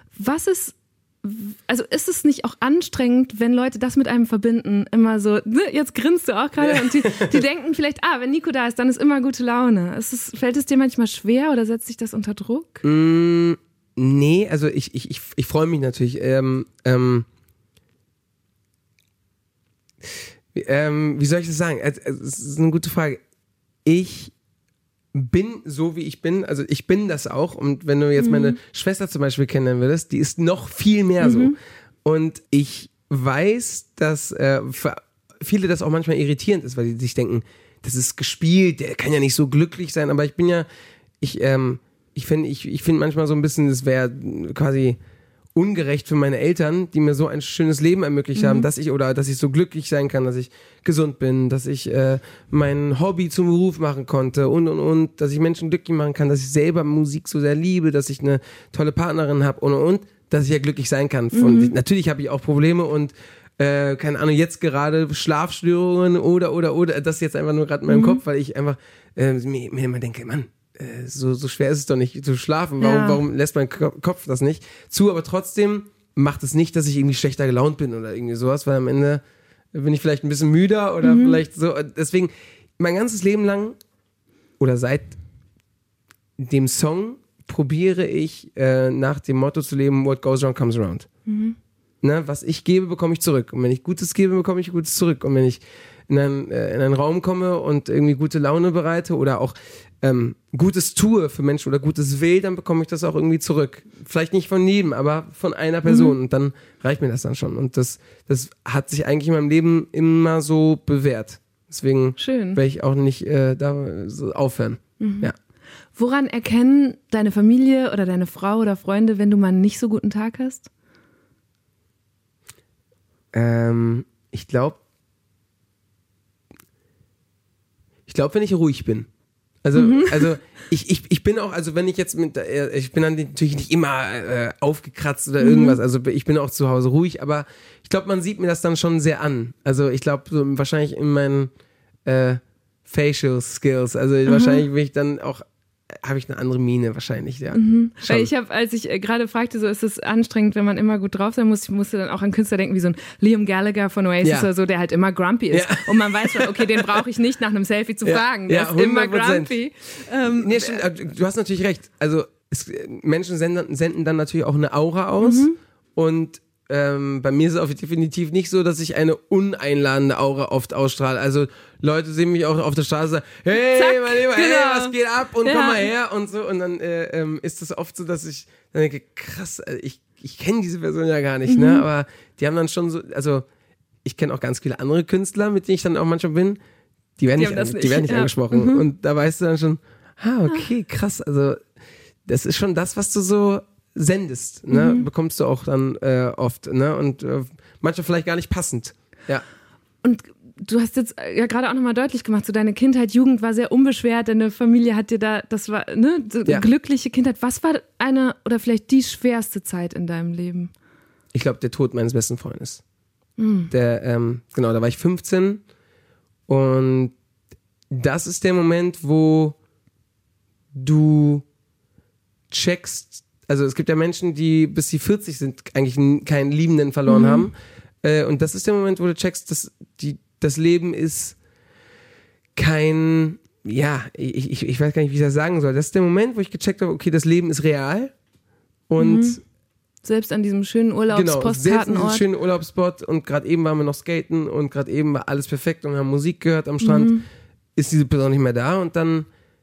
Ist es nicht auch anstrengend, wenn Leute das mit einem verbinden? Immer so, jetzt grinst du auch gerade und die denken vielleicht, wenn Nico da ist, dann ist immer gute Laune. Fällt es dir manchmal schwer oder setzt dich das unter Druck? Nee, also ich freue mich natürlich. Wie soll ich das sagen? Es ist eine gute Frage. Ich bin so, wie ich bin, also ich bin das auch und wenn du jetzt meine Schwester zum Beispiel kennenlernen würdest, die ist noch viel mehr so und ich weiß, dass für viele das auch manchmal irritierend ist, weil die sich denken, das ist gespielt, der kann ja nicht so glücklich sein, aber ich finde manchmal so ein bisschen, das wäre quasi ungerecht für meine Eltern, die mir so ein schönes Leben ermöglicht haben, dass ich so glücklich sein kann, dass ich gesund bin, dass ich mein Hobby zum Beruf machen konnte und, dass ich Menschen glücklich machen kann, dass ich selber Musik so sehr liebe, dass ich eine tolle Partnerin habe und, dass ich ja glücklich sein kann. Natürlich habe ich auch Probleme und keine Ahnung, jetzt gerade Schlafstörungen oder das ist jetzt einfach nur gerade in meinem Kopf, weil ich einfach mir immer denke, Mann, so schwer ist es doch nicht zu schlafen. Warum lässt mein Kopf das nicht zu? Aber trotzdem macht es nicht, dass ich irgendwie schlechter gelaunt bin oder irgendwie sowas, weil am Ende bin ich vielleicht ein bisschen müder oder vielleicht so. Deswegen, mein ganzes Leben lang oder seit dem Song probiere ich nach dem Motto zu leben, what goes around comes around. Ne, was ich gebe, bekomme ich zurück. Und wenn ich Gutes gebe, bekomme ich Gutes zurück. Und wenn ich in einen Raum komme und irgendwie gute Laune bereite oder auch Gutes tue für Menschen oder Gutes will, dann bekomme ich das auch irgendwie zurück. Vielleicht nicht von jedem, aber von einer Person. Und dann reicht mir das dann schon. Und das hat sich eigentlich in meinem Leben immer so bewährt. Deswegen werde ich auch nicht da so aufhören. Ja. Woran erkennen deine Familie oder deine Frau oder Freunde, wenn du mal einen nicht so guten Tag hast? Ich glaube, wenn ich ruhig bin. Also ich bin auch, also wenn ich jetzt ich bin dann natürlich nicht immer aufgekratzt oder irgendwas, also ich bin auch zu Hause ruhig, aber ich glaube, man sieht mir das dann schon sehr an. Also ich glaube, so wahrscheinlich in meinen Facial Skills, also wahrscheinlich bin ich dann auch, habe ich eine andere Miene wahrscheinlich, ja. Weil ich habe, als ich gerade fragte, so ist es anstrengend, wenn man immer gut drauf sein muss, ich musste dann auch an Künstler denken, wie so ein Liam Gallagher von Oasis oder so, der halt immer grumpy ist. Ja. Und man weiß schon, okay, den brauche ich nicht nach einem Selfie zu fragen, der ist immer grumpy. Nee, stimmt, du hast natürlich recht. Also Menschen senden dann natürlich auch eine Aura aus und bei mir ist es auch definitiv nicht so, dass ich eine uneinladende Aura oft ausstrahle. Also Leute sehen mich auch auf der Straße und sagen, hey, zack, mein Lieber, hey, was geht ab und komm mal her und so. Und dann ist es oft so, dass ich dann denke, krass, ich kenne diese Person ja gar nicht, ne? Aber die haben dann schon so, also ich kenne auch ganz viele andere Künstler, mit denen ich dann auch manchmal bin, die werden nicht angesprochen. Und da weißt du dann schon, okay, krass, also das ist schon das, was du so sendest, ne? Bekommst du auch dann oft, ne? Und manchmal vielleicht gar nicht passend. Ja. Und du hast jetzt ja gerade auch nochmal deutlich gemacht, so deine Kindheit, Jugend war sehr unbeschwert, deine Familie hat dir da, das war eine glückliche Kindheit. Was war eine oder vielleicht die schwerste Zeit in deinem Leben? Ich glaube, der Tod meines besten Freundes. Da war ich 15 und das ist der Moment, wo du checkst. Also es gibt ja Menschen, die bis sie 40 sind, eigentlich keinen Liebenden verloren haben. Und das ist der Moment, wo du checkst, dass das Leben ist kein, ich weiß gar nicht, wie ich das sagen soll. Das ist der Moment, wo ich gecheckt habe, okay, das Leben ist real. Und selbst an diesem schönen Urlaubspostkartenort. Selbst an diesem schönen Urlaubsspot. Und gerade eben waren wir noch skaten und gerade eben war alles perfekt und haben Musik gehört am Strand. Ist diese Person nicht mehr da und dann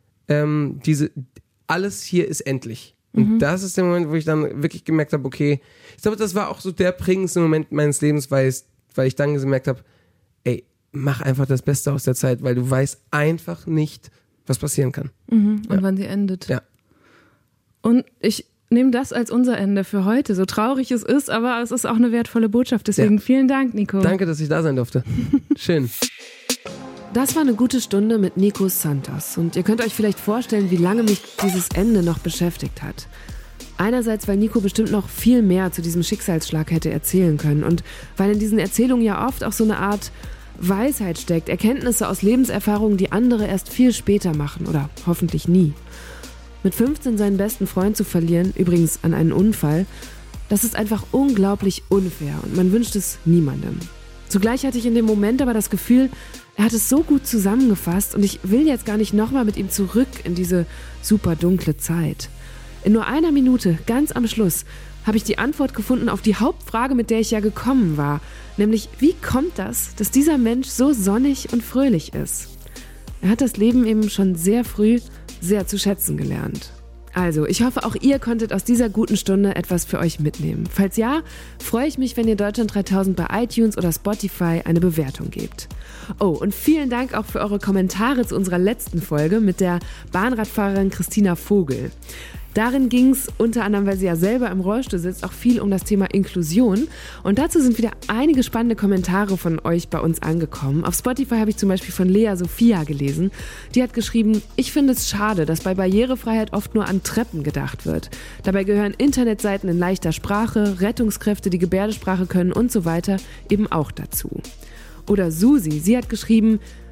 alles hier ist endlich. Und das ist der Moment, wo ich dann wirklich gemerkt habe, okay, ich glaube, das war auch so der prägendste Moment meines Lebens, weil ich dann gemerkt habe, ey, mach einfach das Beste aus der Zeit, weil du weißt einfach nicht, was passieren kann. Und wann sie endet. Ja. Und ich nehme das als unser Ende für heute, so traurig es ist, aber es ist auch eine wertvolle Botschaft. Deswegen vielen Dank, Nico. Danke, dass ich da sein durfte. Schön. Das war eine gute Stunde mit Nico Santos und ihr könnt euch vielleicht vorstellen, wie lange mich dieses Ende noch beschäftigt hat. Einerseits, weil Nico bestimmt noch viel mehr zu diesem Schicksalsschlag hätte erzählen können und weil in diesen Erzählungen ja oft auch so eine Art Weisheit steckt, Erkenntnisse aus Lebenserfahrungen, die andere erst viel später machen oder hoffentlich nie. Mit 15 seinen besten Freund zu verlieren, übrigens an einen Unfall, das ist einfach unglaublich unfair und man wünscht es niemandem. Zugleich hatte ich in dem Moment aber das Gefühl, er hat es so gut zusammengefasst und ich will jetzt gar nicht nochmal mit ihm zurück in diese super dunkle Zeit. In nur einer Minute, ganz am Schluss, habe ich die Antwort gefunden auf die Hauptfrage, mit der ich ja gekommen war. Nämlich, wie kommt das, dass dieser Mensch so sonnig und fröhlich ist? Er hat das Leben eben schon sehr früh sehr zu schätzen gelernt. Also, ich hoffe, auch ihr konntet aus dieser guten Stunde etwas für euch mitnehmen. Falls ja, freue ich mich, wenn ihr Deutschland 3000 bei iTunes oder Spotify eine Bewertung gebt. Oh, und vielen Dank auch für eure Kommentare zu unserer letzten Folge mit der Bahnradfahrerin Christina Vogel. Darin ging es unter anderem, weil sie ja selber im Rollstuhl sitzt, auch viel um das Thema Inklusion. Und dazu sind wieder einige spannende Kommentare von euch bei uns angekommen. Auf Spotify habe ich zum Beispiel von Lea Sophia gelesen. Die hat geschrieben, ich finde es schade, dass bei Barrierefreiheit oft nur an Treppen gedacht wird. Dabei gehören Internetseiten in leichter Sprache, Rettungskräfte, die Gebärdensprache können und so weiter eben auch dazu. Oder Susi, sie hat geschrieben,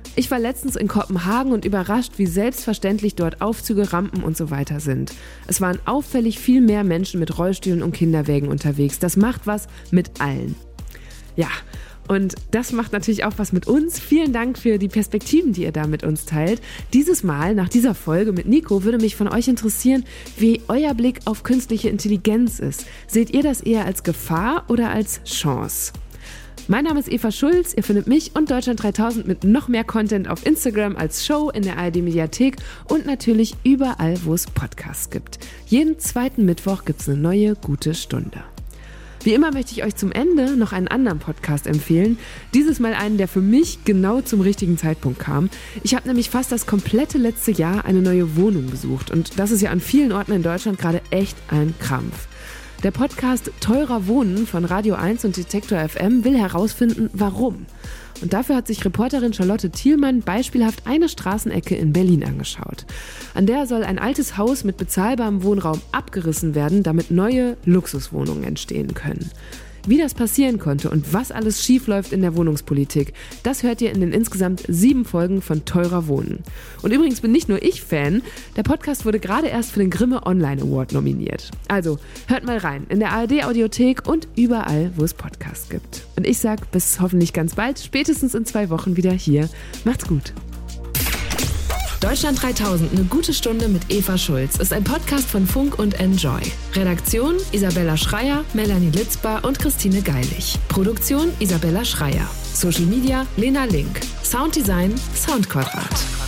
Ich war letztens in Kopenhagen und überrascht, wie selbstverständlich dort Aufzüge, Rampen und so weiter sind. Es waren auffällig viel mehr Menschen mit Rollstühlen und Kinderwägen unterwegs. Das macht was mit allen. Ja, und das macht natürlich auch was mit uns. Vielen Dank für die Perspektiven, die ihr da mit uns teilt. Dieses Mal, nach dieser Folge mit Nico, würde mich von euch interessieren, wie euer Blick auf künstliche Intelligenz ist. Seht ihr das eher als Gefahr oder als Chance? Mein Name ist Eva Schulz, ihr findet mich und Deutschland 3000 mit noch mehr Content auf Instagram als Show in der ARD-Mediathek und natürlich überall, wo es Podcasts gibt. Jeden zweiten Mittwoch gibt es eine neue gute Stunde. Wie immer möchte ich euch zum Ende noch einen anderen Podcast empfehlen. Dieses Mal einen, der für mich genau zum richtigen Zeitpunkt kam. Ich habe nämlich fast das komplette letzte Jahr eine neue Wohnung besucht und das ist ja an vielen Orten in Deutschland gerade echt ein Krampf. Der Podcast Teurer Wohnen von Radio 1 und Detektor FM will herausfinden, warum. Und dafür hat sich Reporterin Charlotte Thielmann beispielhaft eine Straßenecke in Berlin angeschaut. An der soll ein altes Haus mit bezahlbarem Wohnraum abgerissen werden, damit neue Luxuswohnungen entstehen können. Wie das passieren konnte und was alles schiefläuft in der Wohnungspolitik, das hört ihr in den insgesamt 7 Folgen von Teurer Wohnen. Und übrigens bin nicht nur ich Fan, der Podcast wurde gerade erst für den Grimme Online Award nominiert. Also hört mal rein in der ARD-Audiothek und überall, wo es Podcasts gibt. Und ich sag bis hoffentlich ganz bald, spätestens in 2 Wochen wieder hier. Macht's gut. Deutschland 3000, eine gute Stunde mit Eva Schulz, ist ein Podcast von Funk und Enjoy. Redaktion Isabella Schreier, Melanie Litzbar und Christine Geilig. Produktion Isabella Schreier. Social Media Lena Link. Sounddesign Soundquadrat.